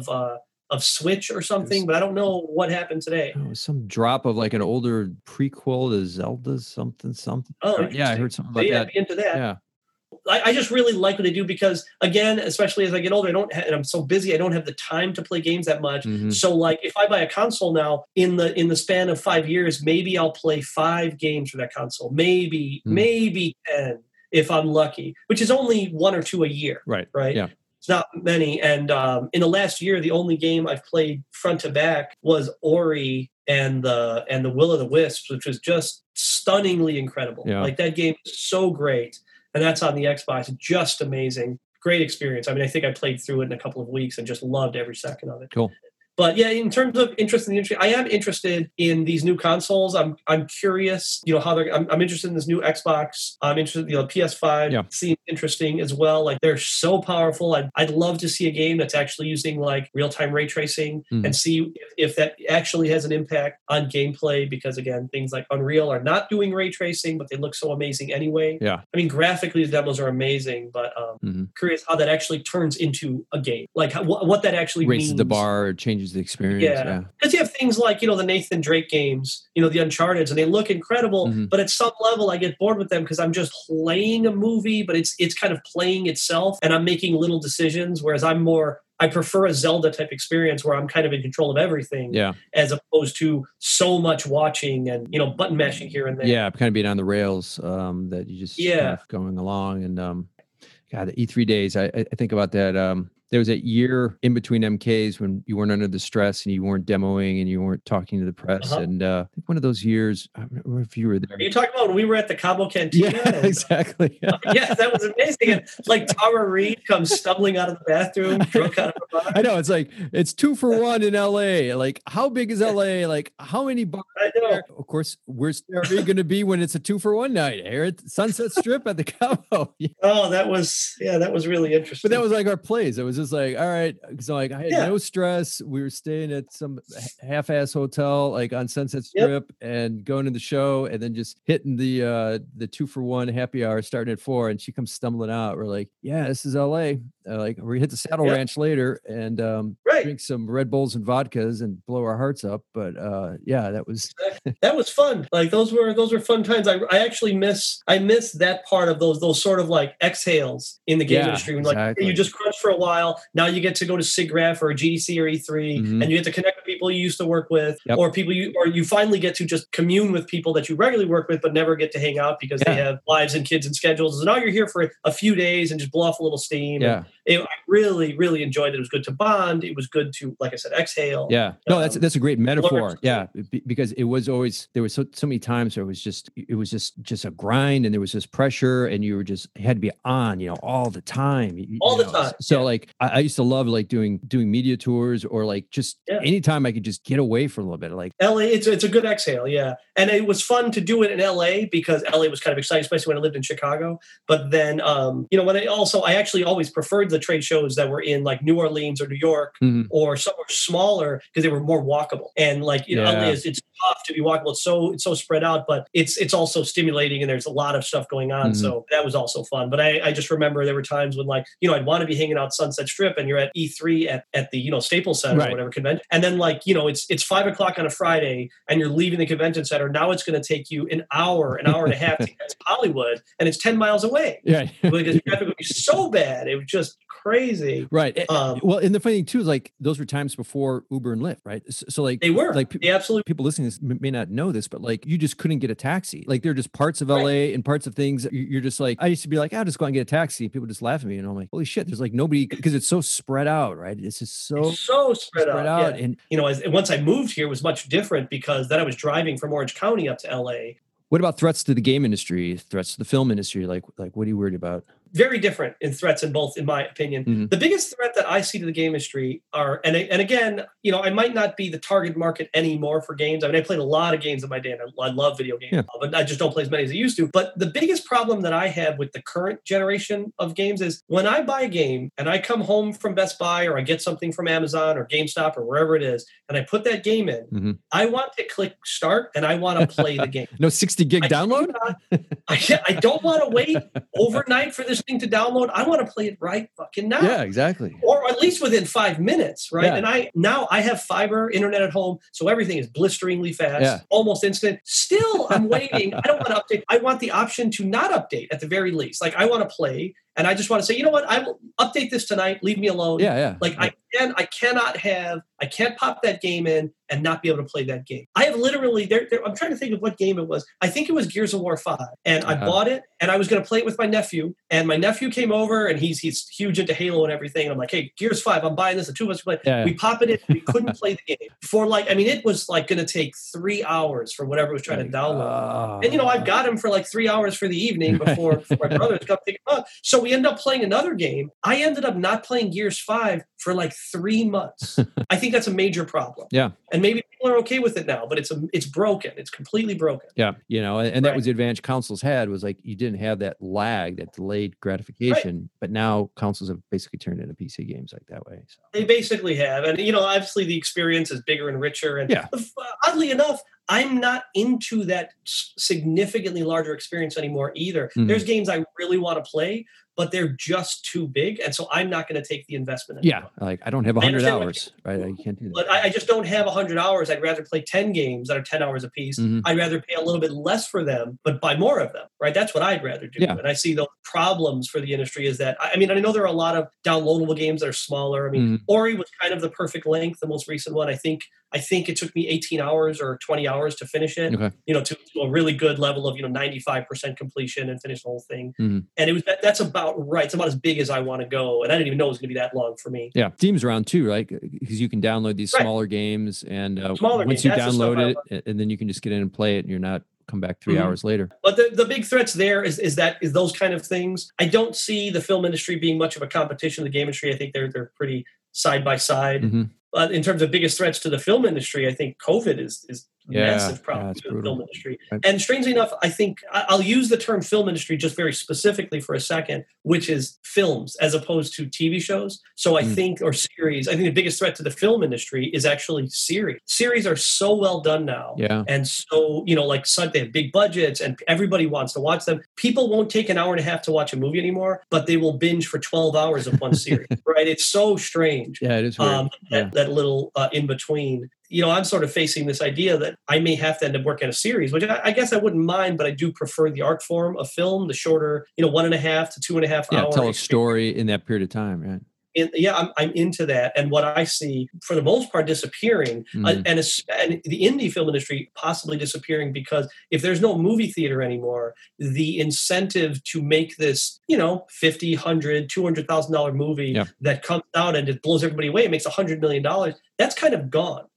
Switch or something, but I don't know what happened today. Some drop of like an older prequel to Zelda something. Oh, yeah, I heard something about that. Be into that. Yeah. I just really like what they do because, again, especially as I get older, and I'm so busy, I don't have the time to play games that much. So, like, if I buy a console now, in the span of 5 years, maybe I'll play 5 games for that console, maybe 10 if I'm lucky, which is only 1 or 2 a year. Right. Yeah. It's not many. And in the last year, the only game I've played front to back was Ori and the Will of the Wisps, which was just stunningly incredible. Yeah. Like that game is so great. And that's on the Xbox. Just amazing. Great experience. I mean, I think I played through it in a couple of weeks and just loved every second of it. Cool. But yeah, in terms of interest in the industry, I am interested in these new consoles. I'm curious, how they're. I'm interested in this new Xbox. I'm interested, PS5 seems interesting as well. Like they're so powerful. I'd love to see a game that's actually using like real-time ray tracing and see if that actually has an impact on gameplay. Because again, things like Unreal are not doing ray tracing, but they look so amazing anyway. Yeah. I mean, graphically the demos are amazing, but curious how that actually turns into a game. Like what that actually raises means. The bar, changes the experience. Yeah, because you have things like the Nathan Drake games, the Uncharted, and they look incredible. But at some level, I get bored with them because I'm just playing a movie, but it's kind of playing itself, and I'm making little decisions. Whereas I prefer a Zelda type experience where I'm kind of in control of everything, as opposed to so much watching and button mashing here and there. Yeah, kind of being on the rails that you just kind of going along. And God, the E3 days, I think about that. There was a year in between MKs when you weren't under the stress and you weren't demoing and you weren't talking to the press. And I think one of those years, I don't know if you were there. Are you talking about when we were at the Cabo Cantina? Yeah, exactly. Yeah, that was amazing. And like Tara Reid comes stumbling out of the bathroom, drunk out of a bar. I know. It's like, it's 2 for 1 in LA. Like, how big is LA? Like, how many bars? I know. Of course, where's it going to be when it's a 2 for 1 night? Here at Sunset Strip at the Cabo. Oh, that was really interesting. But that was like our plays. It was just like, all right. So like I had no stress. We were staying at some half-ass hotel, like on Sunset Strip and going to the show and then just hitting the 2 for 1 happy hour starting at 4. And she comes stumbling out. We're like, yeah, this is LA. Like we hit the Saddle Ranch later and drink some Red Bulls and vodkas and blow our hearts up. But that was fun. Like those were fun times. I actually miss that part of those sort of like exhales in the game industry. When like you just crunch for a while. Now you get to go to SIGGRAPH or GDC or E3 and you get to connect with people you used to work with or people you finally get to just commune with people that you regularly work with but never get to hang out because they have lives and kids and schedules. And now you're here for a few days and just blow off a little steam. I really, really enjoyed it. It was good to bond. It was good to, like I said, exhale. Yeah. No, that's a great metaphor. Yeah. Because it was always, there was so many times where it was just a grind and there was this pressure and you had to be on, all the time. All the time. So like, I used to love like doing media tours or like just anytime I could just get away for a little bit. Like LA, it's a good exhale, yeah. And it was fun to do it in LA because LA was kind of exciting, especially when I lived in Chicago. But then, when I actually always preferred the trade shows that were in like New Orleans or New York or somewhere smaller because they were more walkable. And like LA it's tough to be walkable. It's so spread out, but it's also stimulating and there's a lot of stuff going on. So that was also fun. But I just remember there were times when like, I'd want to be hanging out Sunset Strip and you're at E3 at the, Staples Center or whatever convention. And then like, it's 5:00 on a Friday and you're leaving the convention center. Now it's going to take you an hour and a half to get to Hollywood and it's 10 miles away. Yeah. Because traffic would be so bad. It was just crazy. Right. Well, and the funny thing too is like those were times before Uber and Lyft, right? So like they were like absolutely. People listening to this may not know this, but like you just couldn't get a taxi. Like there are just parts of LA and parts of things you're just like, I used to be like, I'll just go out and get a taxi. People just laugh at me and I'm like, holy shit, there's like nobody because it's so spread out, right? It's just so spread out. Yeah. And once I moved here, it was much different because then I was driving from Orange County up to LA. What about threats to the game industry, threats to the film industry? Like what are you worried about? Very different in threats in both, in my opinion. The biggest threat that I see to the game industry are, and again, I might not be the target market anymore for games. I mean, I played a lot of games in my day, and I love video games, but I just don't play as many as I used to. But the biggest problem that I have with the current generation of games is when I buy a game and I come home from Best Buy or I get something from Amazon or GameStop or wherever it is, and I put that game in, I want to click start and I want to play the game. No 60 gig download? I don't want to wait overnight for this thing to download. I want to play it right fucking now. Yeah, exactly. Or at least within 5 minutes, right? Yeah. And I have fiber internet at home, so everything is blisteringly fast, almost instant. Still, I'm waiting. I don't want to update. I want the option to not update at the very least. Like I want to play. And I just want to say, you know what? I will update this tonight. Leave me alone. Yeah. Like I can't pop that game in and not be able to play that game. I have literally, I'm trying to think of what game it was. I think it was Gears of War 5. And I bought it and I was going to play it with my nephew. And my nephew came over and he's huge into Halo and everything. And I'm like, hey, Gears 5, I'm buying this. The two of us play. Yeah. We pop it in. We couldn't play the game for it was like going to take 3 hours for whatever it was trying to download. And, I've got him for like 3 hours for the evening before my brothers come pick him up. So we end up playing another game. I ended up not playing Gears 5 for like 3 months. I think that's a major problem. Yeah. And maybe people are okay with it now, but it's broken. It's completely broken. Yeah. And that was the advantage consoles had was like you didn't have that lag, that delayed gratification. But now consoles have basically turned into PC games like that way. So. They basically have. And, obviously the experience is bigger and richer. And oddly enough, I'm not into that significantly larger experience anymore either. There's games I really want to play, but they're just too big. And so I'm not going to take the investment anymore. Yeah, like I don't have 100 hours, right? I can't do that. But I just don't have 100 hours. I'd rather play 10 games that are 10 hours a piece. I'd rather pay a little bit less for them, but buy more of them, right? That's what I'd rather do. Yeah. And I see the problems for the industry is that, I know there are a lot of downloadable games that are smaller. Ori was kind of the perfect length, the most recent one. I think it took me 18 hours or 20 hours to finish it, to a really good level of, 95% completion and finish the whole thing. And that's about right. It's about as big as I want to go. And I didn't even know it was going to be that long for me. Yeah. Steam's around too, right? Because you can download these smaller games and once you download it and then you can just get in and play it and you're not come back 3 hours later. But the big threats there is those kind of things. I don't see the film industry being much of a competition to the game industry. I think they're pretty side by side. But in terms of biggest threats to the film industry, I think COVID is massive problem to the film industry. Right. And strangely enough, I think I'll use the term film industry just very specifically for a second, which is films as opposed to TV shows. So I think, or series, I think the biggest threat to the film industry is actually series. Series are so well done now. Yeah. And so, they have big budgets and everybody wants to watch them. People won't take an hour and a half to watch a movie anymore, but they will binge for 12 hours of one series, right? It's so strange. Yeah, it is weird. That little in between. I'm sort of facing this idea that I may have to end up working a series, which I guess I wouldn't mind, but I do prefer the art form of film, the shorter, 1.5 to 2.5 hours. Tell a story in that period of time, right? I'm into that. And what I see, for the most part, disappearing, and the indie film industry possibly disappearing because if there's no movie theater anymore, the incentive to make this, $50, $100, $200,000 movie that comes out and it blows everybody away, it makes $100 million, that's kind of gone.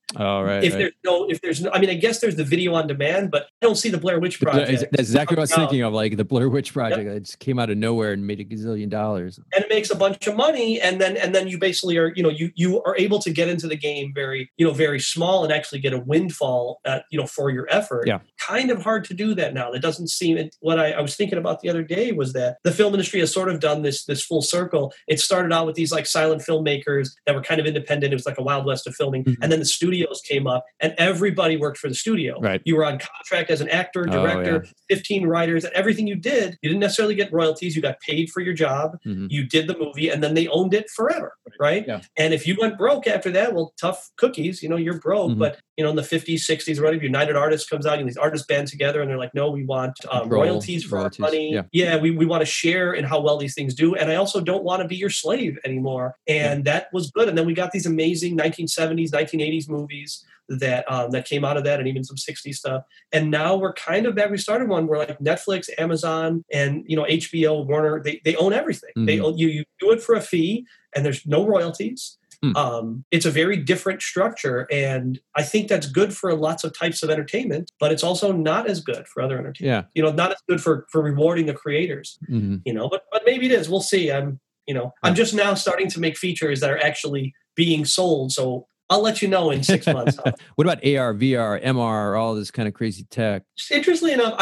Oh, right. If there's no, I mean, I guess there's the video on demand, but I don't see the Blair Witch Project. That's exactly what I was thinking of, like the Blair Witch Project that just came out of nowhere and made $1 gazillion. And it makes a bunch of money, and then you basically are, you are able to get into the game very, very small and actually get a windfall, for your effort. Yeah. Kind of hard to do that now. That doesn't seem. What I was thinking about the other day was that the film industry has sort of done this full circle. It started out with these like silent filmmakers that were kind of independent. It was like a Wild West of filming, and then the studios came up, and everybody worked for the studio. Right. You were on contract as an actor, director, 15 writers, and everything you did, you didn't necessarily get royalties. You got paid for your job. You did the movie, and then they owned it forever, right? Yeah. And if you went broke after that, well, tough cookies, you're broke. But in the 50s, 60s, right? United Artists comes out, and these artists band together, and they're like, no, we want royalties for our money. Yeah, we want to share in how well these things do. And I also don't want to be your slave anymore. And that was good. And then we got these amazing 1970s, 1980s movies that came out of that, and even some 60s stuff. And now we're kind of back. We started one where like Netflix, Amazon, and HBO, Warner, they own everything. They own, you do it for a fee, and there's no royalties. It's a very different structure, and I think that's good for lots of types of entertainment, but it's also not as good for other entertainment. Not as good for rewarding the creators. But maybe it is. We'll see. I'm just now starting to make features that are actually being sold, so I'll let you know in 6 months. What about AR, VR, MR, all this kind of crazy tech? Interestingly enough,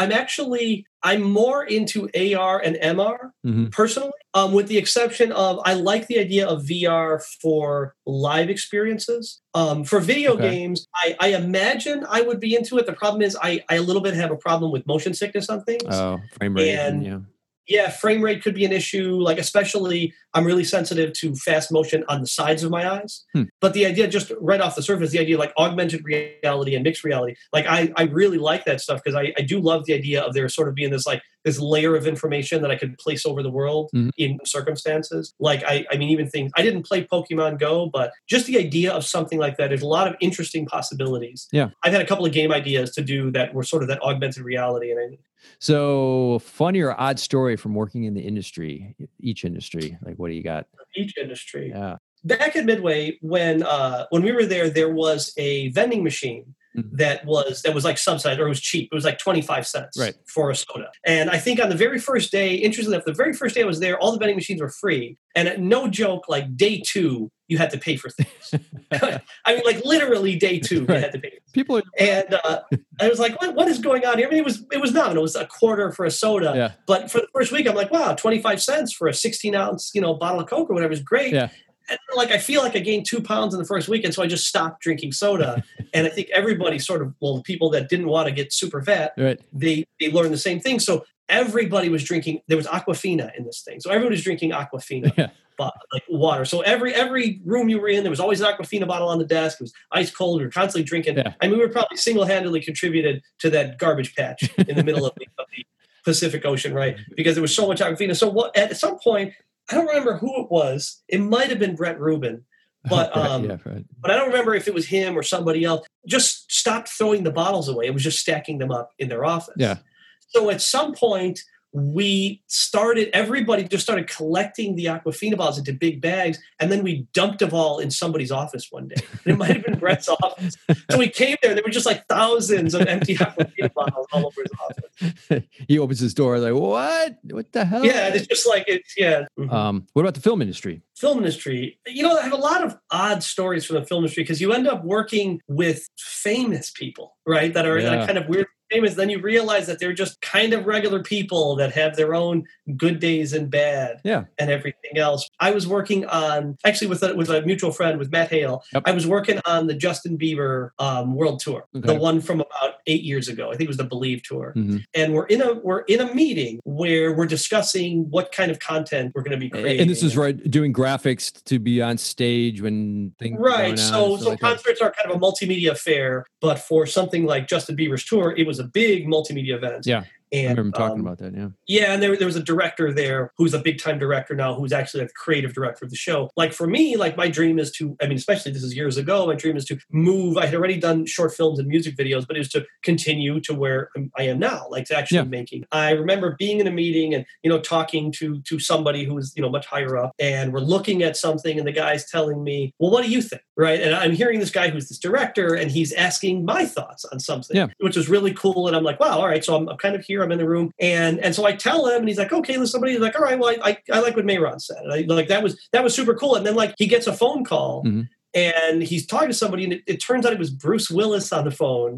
I'm more into AR and MR personally, with the exception of I like the idea of VR for live experiences. For video games, I imagine I would be into it. The problem is I a little bit have a problem with motion sickness on things. Oh, frame rate. Yeah, frame rate could be an issue. Like, especially, I'm really sensitive to fast motion on the sides of my eyes. But the idea, just right off the surface, the idea like augmented reality and mixed reality, like I really like that stuff, because I do love the idea of there sort of being this layer of information that I could place over the world in circumstances. Like, I mean, even things, I didn't play Pokemon Go, but just the idea of something like that, there's a lot of interesting possibilities. Yeah. I've had a couple of game ideas to do that were sort of that augmented reality. So, funny or odd story from working in the industry, each industry, like what do you got? Each industry. Yeah. Back at Midway, when we were there was a vending machine that was like subsidized, or it was cheap. It was like 25 cents for a soda. And I think on the very first day, interestingly enough, the very first day I was there, all the vending machines were free. And no joke, like day 2, you had to pay for things. I mean, like literally day 2, you had to pay. People are... And I was like, what is going on here? I mean, it was nothing. It was a quarter for a soda. Yeah. But for the first week, I'm like, wow, 25 cents for a 16-ounce, bottle of Coke or whatever is great. Yeah. And I feel like I gained 2 pounds in the first week, and so I just stopped drinking soda. And I think everybody the people that didn't want to get super fat, they learned the same thing. So everybody was drinking. There was Aquafina in this thing, so everybody was drinking Aquafina, like water. So every room you were in, there was always an Aquafina bottle on the desk. It was ice cold. We were constantly drinking. Yeah. I mean, we were probably single-handedly contributed to that garbage patch in the middle of the Pacific Ocean, right? Because there was so much Aquafina. So at some point, I don't remember who it was. It might have been Brett Rubin, but but I don't remember if it was him or somebody else. Just stopped throwing the bottles away. It was just stacking them up in their office. Yeah. So at some point, everybody just started collecting the Aquafina bottles into big bags, and then we dumped them all in somebody's office one day. And it might have been Brett's office. So we came there, there were just like thousands of empty Aquafina bottles all over his office. He opens his door like, what? What the hell? Yeah, it's just like, What about the film industry? Film industry. I have a lot of odd stories from the film industry, because you end up working with famous people, right? That are kind of weird. Famous, then you realize that they're just kind of regular people that have their own good days and bad and everything else. I was working on, actually with a mutual friend, with Matt Hale, I was working on the Justin Bieber world tour, the one from about 8 years ago. I think it was the Believe tour. And we're in a meeting where we're discussing what kind of content we're going to be creating. And this is doing graphics to be on stage when things So concerts are kind of a multimedia affair, but for something like Justin Bieber's tour, it was a big multimedia event. Yeah. I remember talking about that. Yeah. Yeah, and there was a director there who's a big time director now, who's actually like the creative director of the show. Like for me, like my dream is to, I mean, especially this is years ago, my dream is to move. I had already done short films and music videos, but it was to continue to where I am now, like to actually making. I remember being in a meeting and, talking to somebody who was, much higher up, and we're looking at something and the guy's telling me, well, what do you think? Right. And I'm hearing this guy who's this director and he's asking my thoughts on something, which is really cool. And I'm like, wow, all right. So I'm kind of here, I'm in the room. And so I tell him and he's like, okay, listen, somebody's like, all right, well, I like what Mayron said. And like, that was super cool. And then like he gets a phone call and he's talking to somebody and it turns out it was Bruce Willis on the phone.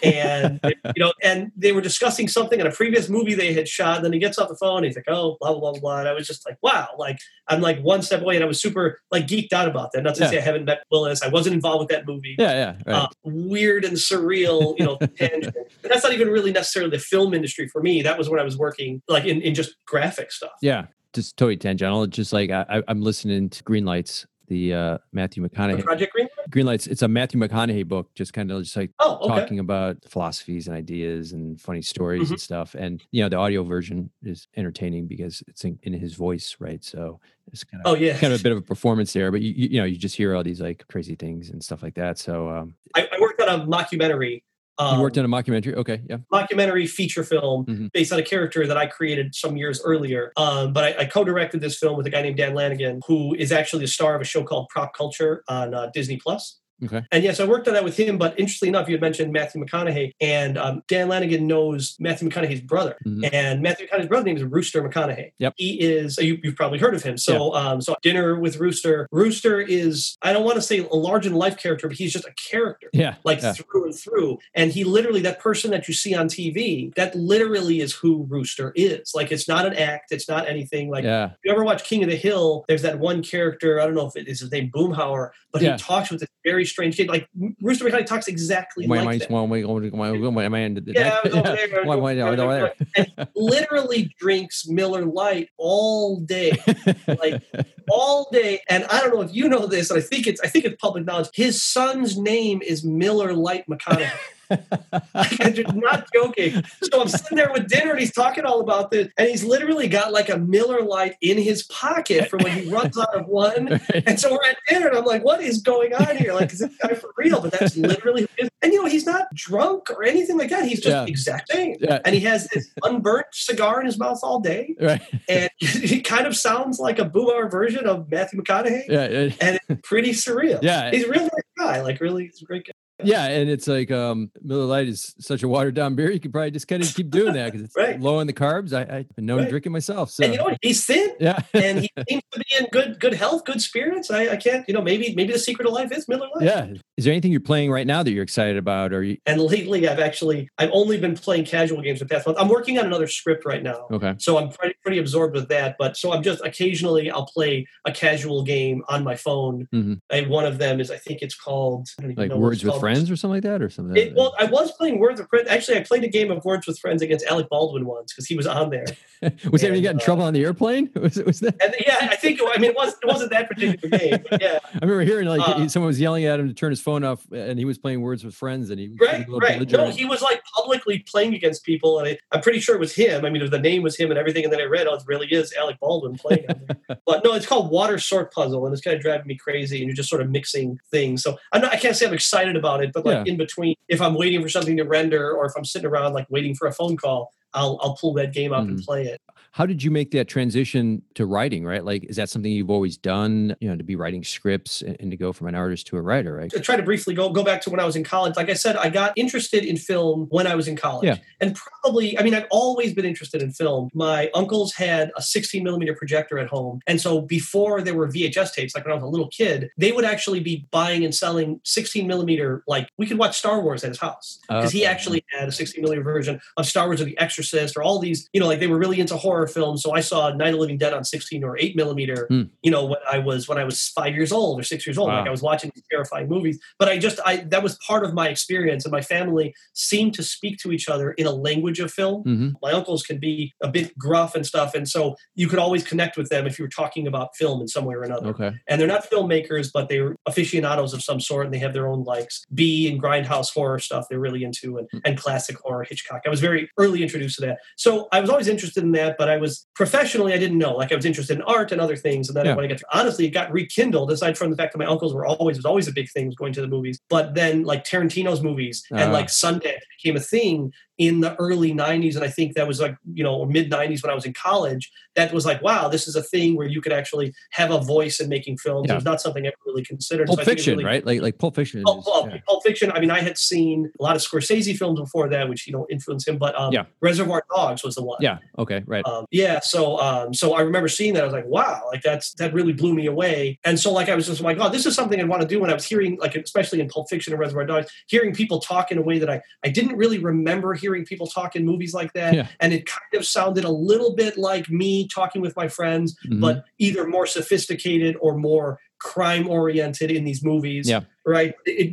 And and they were discussing something in a previous movie they had shot. And then he gets off the phone and he's like, oh, blah, blah, blah, blah. And I was just like, wow, like I'm like one step away. And I was super like geeked out about that. Not to say I haven't met Willis. I wasn't involved with that movie. Right. Weird and surreal, tangent. And that's not even really necessarily the film industry for me. That was when I was working like in just graphic stuff. Yeah, just totally tangential. Just like I'm listening to Green Lights, the Matthew McConaughey. The Project Green? Green Lights. It's a Matthew McConaughey book, just kind of just like talking about philosophies and ideas and funny stories and stuff. And, the audio version is entertaining because it's in his voice, right? So it's kind of kind of a bit of a performance there, but you just hear all these like crazy things and stuff like that. So I worked on a mockumentary. You worked on a mockumentary? Okay, yeah. Mockumentary feature film based on a character that I created some years earlier. But I co-directed this film with a guy named Dan Lanigan, who is actually the star of a show called Prop Culture on Disney+. Okay. And yes, I worked on that with him. But interestingly enough, you had mentioned Matthew McConaughey, and Dan Lanigan knows Matthew McConaughey's brother, and Matthew McConaughey's brother's name is Rooster McConaughey. Yep. He is you've probably heard of him. So so dinner with Rooster. Rooster is, I don't want to say a large in life character, but he's just a character. Through and through. And he literally, that person that you see on TV, that literally is who Rooster is. Like it's not an act. It's not anything. Like if you ever watch King of the Hill, there's that one character. I don't know if it is his name Boomhauer, but he talks with this very strange kid. Like Rooster McConaughey talks exactly like that. And he literally drinks Miller Lite all day, like all day. And I don't know if you know this, and I think it's public knowledge. His son's name is Miller Lite McConaughey. I'm not joking. So I'm sitting there with dinner and he's talking all about this, and he's literally got like a Miller Lite in his pocket for when he runs out of one. And so we're at dinner and I'm like, what is going on here? Like, is this guy for real? But that's literally who he is. And he's not drunk or anything like that. He's just exact same. And he has this unburnt cigar in his mouth all day. Right. And he kind of sounds like a Boomhauer version of Matthew McConaughey. And it's pretty surreal. He's a real nice guy. Like really, he's a great guy. Yeah, and it's like Miller Lite is such a watered down beer. You could probably just kind of keep doing that because it's low in the carbs. I've been known to drink it myself. So. And he's thin. And he seems to be in good health, good spirits. I can't. Maybe the secret of life is Miller Lite. Yeah. Is there anything you're playing right now that you're excited about? And lately, I've only been playing casual games the past month. I'm working on another script right now. Okay. So I'm pretty absorbed with that. But so I'm just occasionally I'll play a casual game on my phone. And one of them is, I think it's called like Words with Friends or something like that, or something. Well, I was playing Words with Friends. Actually, I played a game of Words with Friends against Alec Baldwin once because he was on there. Was he getting in trouble on the airplane? Was that? And, I think. It wasn't that particular game. But yeah, I remember hearing someone was yelling at him to turn his phone off, and he was playing Words with Friends, and he was right. No, he was like publicly playing against people, and I'm pretty sure it was him. The name was him and everything, and then I read, it really is Alec Baldwin playing on there. But no, it's called Water Sort Puzzle, and it's kind of driving me crazy, and you're just sort of mixing things. So I can't say I'm excited about it, but in between, if I'm waiting for something to render or if I'm sitting around like waiting for a phone call, I'll pull that game up and play it. How did you make that transition to writing, right? Like, is that something you've always done, to be writing scripts and to go from an artist to a writer, right? To try to briefly go back to when I was in college. Like I said, I got interested in film when I was in college. Yeah. And probably, I've always been interested in film. My uncles had a 16 millimeter projector at home. And so before there were VHS tapes, like when I was a little kid, they would actually be buying and selling 16 millimeter, like we could watch Star Wars at his house. Because he actually had a 16 millimeter version of Star Wars or The Exorcist or all these, like they were really into horror films. So I saw Night of the Living Dead on 16 or 8 millimeter, when I was 5 years old or 6 years old. Wow. Like I was watching these terrifying movies. But that was part of my experience, and my family seemed to speak to each other in a language of film. My uncles can be a bit gruff and stuff, and so you could always connect with them if you were talking about film in some way or another. Okay. And they're not filmmakers, but they're aficionados of some sort, and they have their own likes. B and grindhouse horror stuff they're really into, and classic horror, Hitchcock. I was very early introduced introduced to that. So I was always interested in that, but I was professionally, I didn't know. Like I was interested in art and other things. And then when I got to, honestly, it got rekindled aside from the fact that my uncles was always a big thing, was going to the movies. But then like Tarantino's movies and like Sundance became a thing in the early 90s. And I think that was like, mid 90s when I was in college, that was like, wow, this is a thing where you could actually have a voice in making films. Yeah. It was not something I ever really considered. Pulp Fiction, right? Like Pulp Fiction. Pulp Fiction. I mean, I had seen a lot of Scorsese films before that, which, influenced him, but Reservoir Dogs was the one. Yeah. Okay. Right. So I remember seeing that. I was like, wow, like that really blew me away. And so like, I was just like, oh, this is something I want to do. When I was hearing, like, especially in Pulp Fiction and Reservoir Dogs, hearing people talk in a way that I didn't really remember hearing people talk in movies like that. Yeah. And it kind of sounded a little bit like me talking with my friends, but either more sophisticated or more crime oriented in these movies. Yeah. Right. It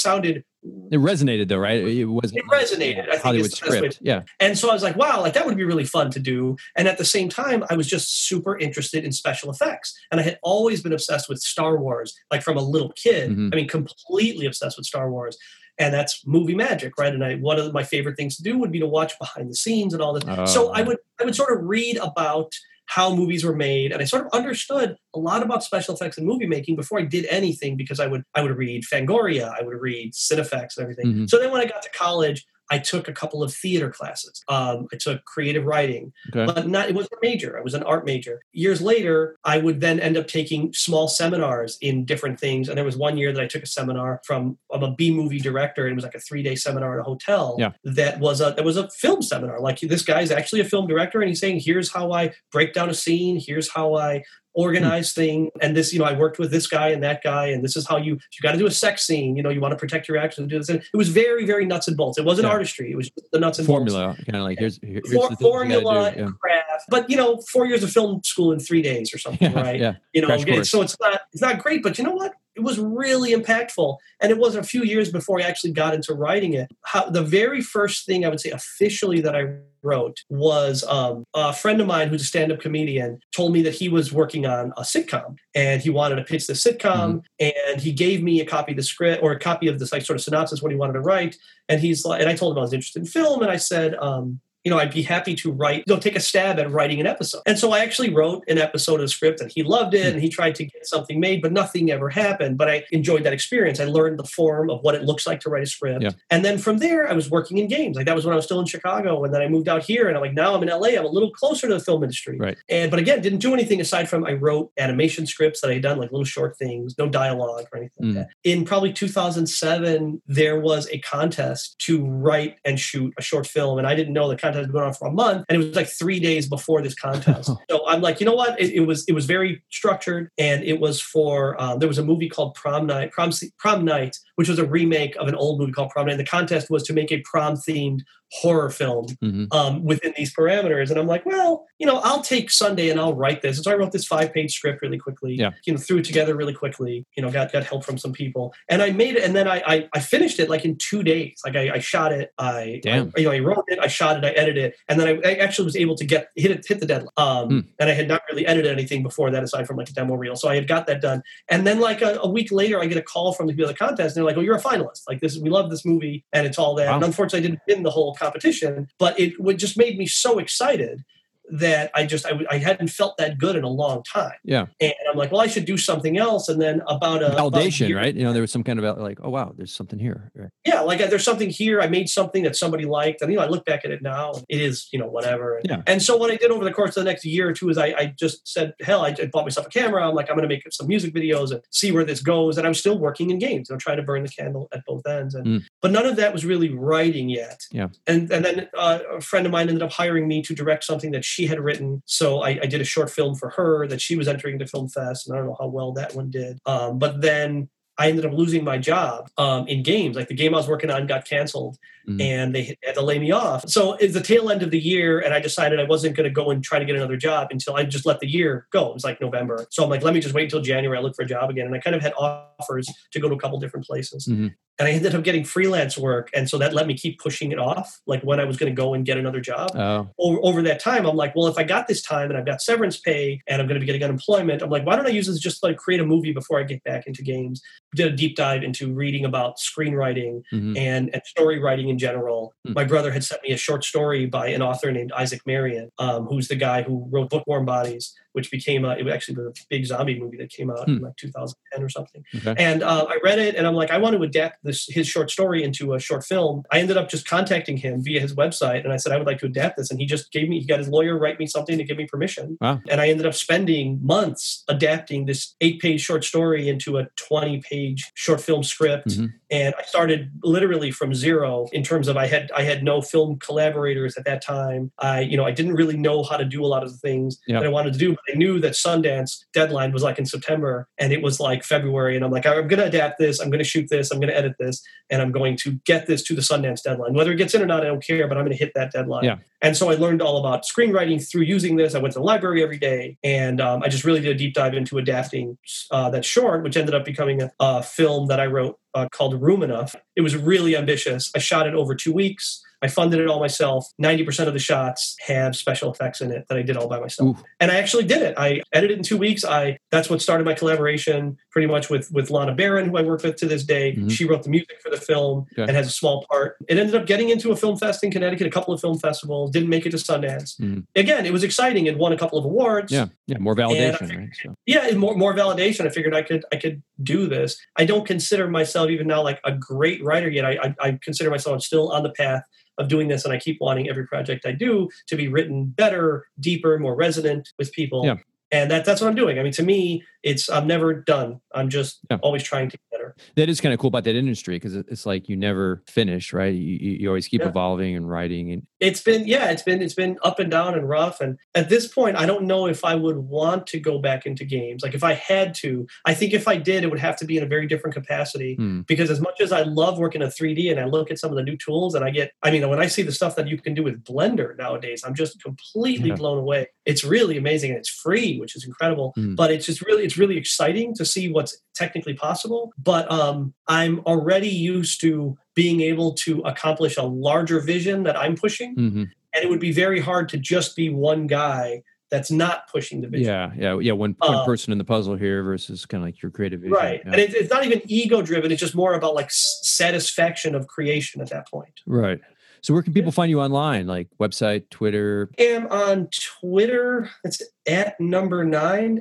resonated though, right? It resonated. I think Hollywood script. Yeah. And so I was like, wow, like that would be really fun to do. And at the same time, I was just super interested in special effects. And I had always been obsessed with Star Wars, like from a little kid. I mean, completely obsessed with Star Wars. And that's movie magic, right? And one of my favorite things to do would be to watch behind the scenes and all this. So I would sort of read about how movies were made, and I sort of understood a lot about special effects and movie making before I did anything, because I would read Fangoria, I would read Cinefex and everything. So then when I got to college, I took a couple of theater classes. I took creative writing, but it wasn't a major. I was an art major. Years later, I would then end up taking small seminars in different things. And there was one year that I took a seminar I'm a B-movie director, and it was like a 3-day seminar at a hotel. Yeah. That was a film seminar. Like, this guy's actually a film director, and he's saying, here's how I break down a scene. Here's how I organize thing. And this, I worked with this guy and that guy, and this is how you got to do a sex scene, you want to protect your actions and do this. And it was very, very nuts and bolts. It wasn't artistry. It was just the nuts and formula, bolts. Kind of like here's formula and craft. But 4 years of film school in 3 days or something, right? Yeah. So it's not great, but you know what? It was really impactful. And it wasn't a few years before I actually got into writing it. The very first thing I would say officially that I wrote was a friend of mine who's a stand-up comedian told me that he was working on a sitcom, and he wanted to pitch the sitcom. And he gave me a copy of the script, or a copy of this like sort of synopsis, what he wanted to write. And he's like, and I told him I was interested in film, and I said, I'd be happy to take a stab at writing an episode. And so I actually wrote an episode of the script, and he loved it, and he tried to get something made, but nothing ever happened. But I enjoyed that experience. I learned the form of what it looks like to write a script. Yeah. And then from there, I was working in games. Like, that was when I was still in Chicago. And then I moved out here, and I'm like, now I'm in LA. I'm a little closer to the film industry. Right. But again, didn't do anything aside from I wrote animation scripts that I had done, like little short things, no dialogue or anything like that. In probably 2007, there was a contest to write and shoot a short film. And I didn't know the contest had been going on for a month. And it was like 3 days before this contest. So I'm like, you know what? It was very structured, and it was for there was a movie called Prom Night, which was a remake of an old movie called Prom Night. And the contest was to make a prom-themed horror film within these parameters. And I'm like, well, I'll take Sunday and I'll write this. And so I wrote this 5-page script really quickly, threw it together really quickly, got help from some people. And I made it. And then I finished it like in 2 days. Like I shot it. I wrote it, I shot it, I edited it. And then I actually was able to hit the deadline. And I had not really edited anything before that aside from like a demo reel. So I had got that done. And then like a week later, I get a call from the people at the contest, and they're like, oh, you're a finalist. Like, we love this movie, and it's all that. Wow. And unfortunately, I didn't win the whole competition, but it just made me so excited that I hadn't felt that good in a long time. Yeah. And I'm like, well, I should do something else. And then about validation, right? There was some kind of like, oh wow, there's something here. Right. Yeah. Like, there's something here. I made something that somebody liked. And, I look back at it now, and it is, whatever. And so what I did over the course of the next year or two is I just said, hell, I bought myself a camera. I'm like, I'm going to make some music videos and see where this goes. And I'm still working in games, trying to burn the candle at both ends. And, but none of that was really writing yet. Yeah. And then a friend of mine ended up hiring me to direct something that she had written. So I did a short film for her that she was entering to Film Fest, and I don't know how well that one did. But then I ended up losing my job in games. Like, the game I was working on got canceled, and they had to lay me off. So it's the tail end of the year, and I decided I wasn't going to go and try to get another job until I just let the year go. It was like November. So I'm like, let me just wait until January. I look for a job again. And I kind of had offers to go to a couple different places. And I ended up getting freelance work. And so that let me keep pushing it off, like when I was going to go and get another job. Over that time, I'm like, well, if I got this time and I've got severance pay and I'm going to be getting unemployment, I'm like, why don't I use this just to like create a movie before I get back into games? did a deep dive into reading about screenwriting and story writing in general. My brother had sent me a short story by an author named Isaac Marion, who's the guy who wrote Bookworm Bodies, which became it actually was a big zombie movie that came out in like 2010 or something. Okay. And I read it, and I'm like, I want to adapt his short story into a short film. I ended up just contacting him via his website, and I said I would like to adapt this, and he got his lawyer write me something to give me permission. Wow. And I ended up spending months adapting this 8-page short story into a 20-page short film script. And I started literally from zero in terms of I had no film collaborators at that time. I didn't really know how to do a lot of the things that I wanted to do, but I knew that Sundance deadline was like in September, and it was like February. And I'm like, I'm going to adapt this. I'm going to shoot this. I'm going to edit this, and I'm going to get this to the Sundance deadline. Whether it gets in or not, I don't care, but I'm going to hit that deadline. Yeah. And so I learned all about screenwriting through using this. I went to the library every day, and I just really did a deep dive into adapting that short, which ended up becoming a film that I wrote called Room Enough. It was really ambitious. I shot it over 2 weeks. I funded it all myself. 90% of the shots have special effects in it that I did all by myself. Ooh. And I actually did it. I edited it in 2 weeks. That's what started my collaboration pretty much with Lana Barron, who I work with to this day. She wrote the music for the film and has a small part. It ended up getting into a film fest in Connecticut, a couple of film festivals, didn't make it to Sundance. Again, it was exciting. It won a couple of awards. Yeah, more validation, right? So. Yeah, more validation. I figured I could do this. I don't consider myself even now like a great writer yet. I consider myself still on the path of doing this, and I keep wanting every project I do to be written better, deeper, more resonant with people. Yeah. And that's what I'm doing. I mean, to me, I'm never done. I'm just always trying to get better. That is kind of cool about that industry, because it's like you never finish, right? You always keep evolving and writing. And it's been up and down and rough. And at this point, I don't know if I would want to go back into games. Like if I had to, I think if I did, it would have to be in a very different capacity. Because as much as I love working in 3D and I look at some of the new tools and when I see the stuff that you can do with Blender nowadays, I'm just completely blown away. It's really amazing, and it's free, which is incredible. But it's really exciting to see what's technically possible. But I'm already used to being able to accomplish a larger vision that I'm pushing. And it would be very hard to just be one guy that's not pushing the vision. Yeah. One person in the puzzle here versus kind of like your creative vision. Right. Yeah. And it's not even ego driven. It's just more about like satisfaction of creation at that point. Right. So where can people find you online? Like website, Twitter? I am on Twitter. It's at @number9,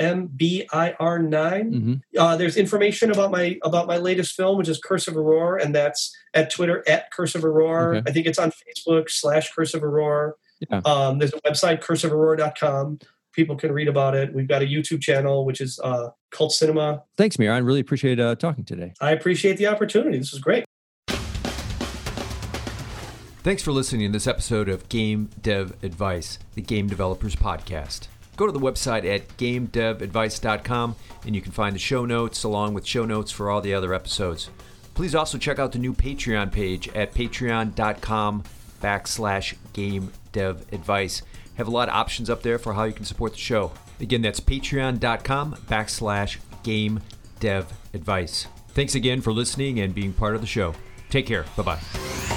NUMBIR9. There's information about my latest film, which is Curse of Aurora, and that's at Twitter @Curse of Aurora. Okay. I think it's on Facebook /Curse of Aurora. Yeah. There's a website, curseofaurora.com. People can read about it. We've got a YouTube channel, which is Cult Cinema. Thanks, Meir. I really appreciate talking today. I appreciate the opportunity. This was great. Thanks for listening to this episode of Game Dev Advice, the Game Developers Podcast. Go to the website at gamedevadvice.com and you can find the show notes along with show notes for all the other episodes. Please also check out the new Patreon page at patreon.com/gamedevadvice. Have a lot of options up there for how you can support the show. Again, that's patreon.com/gamedevadvice. Thanks again for listening and being part of the show. Take care. Bye-bye.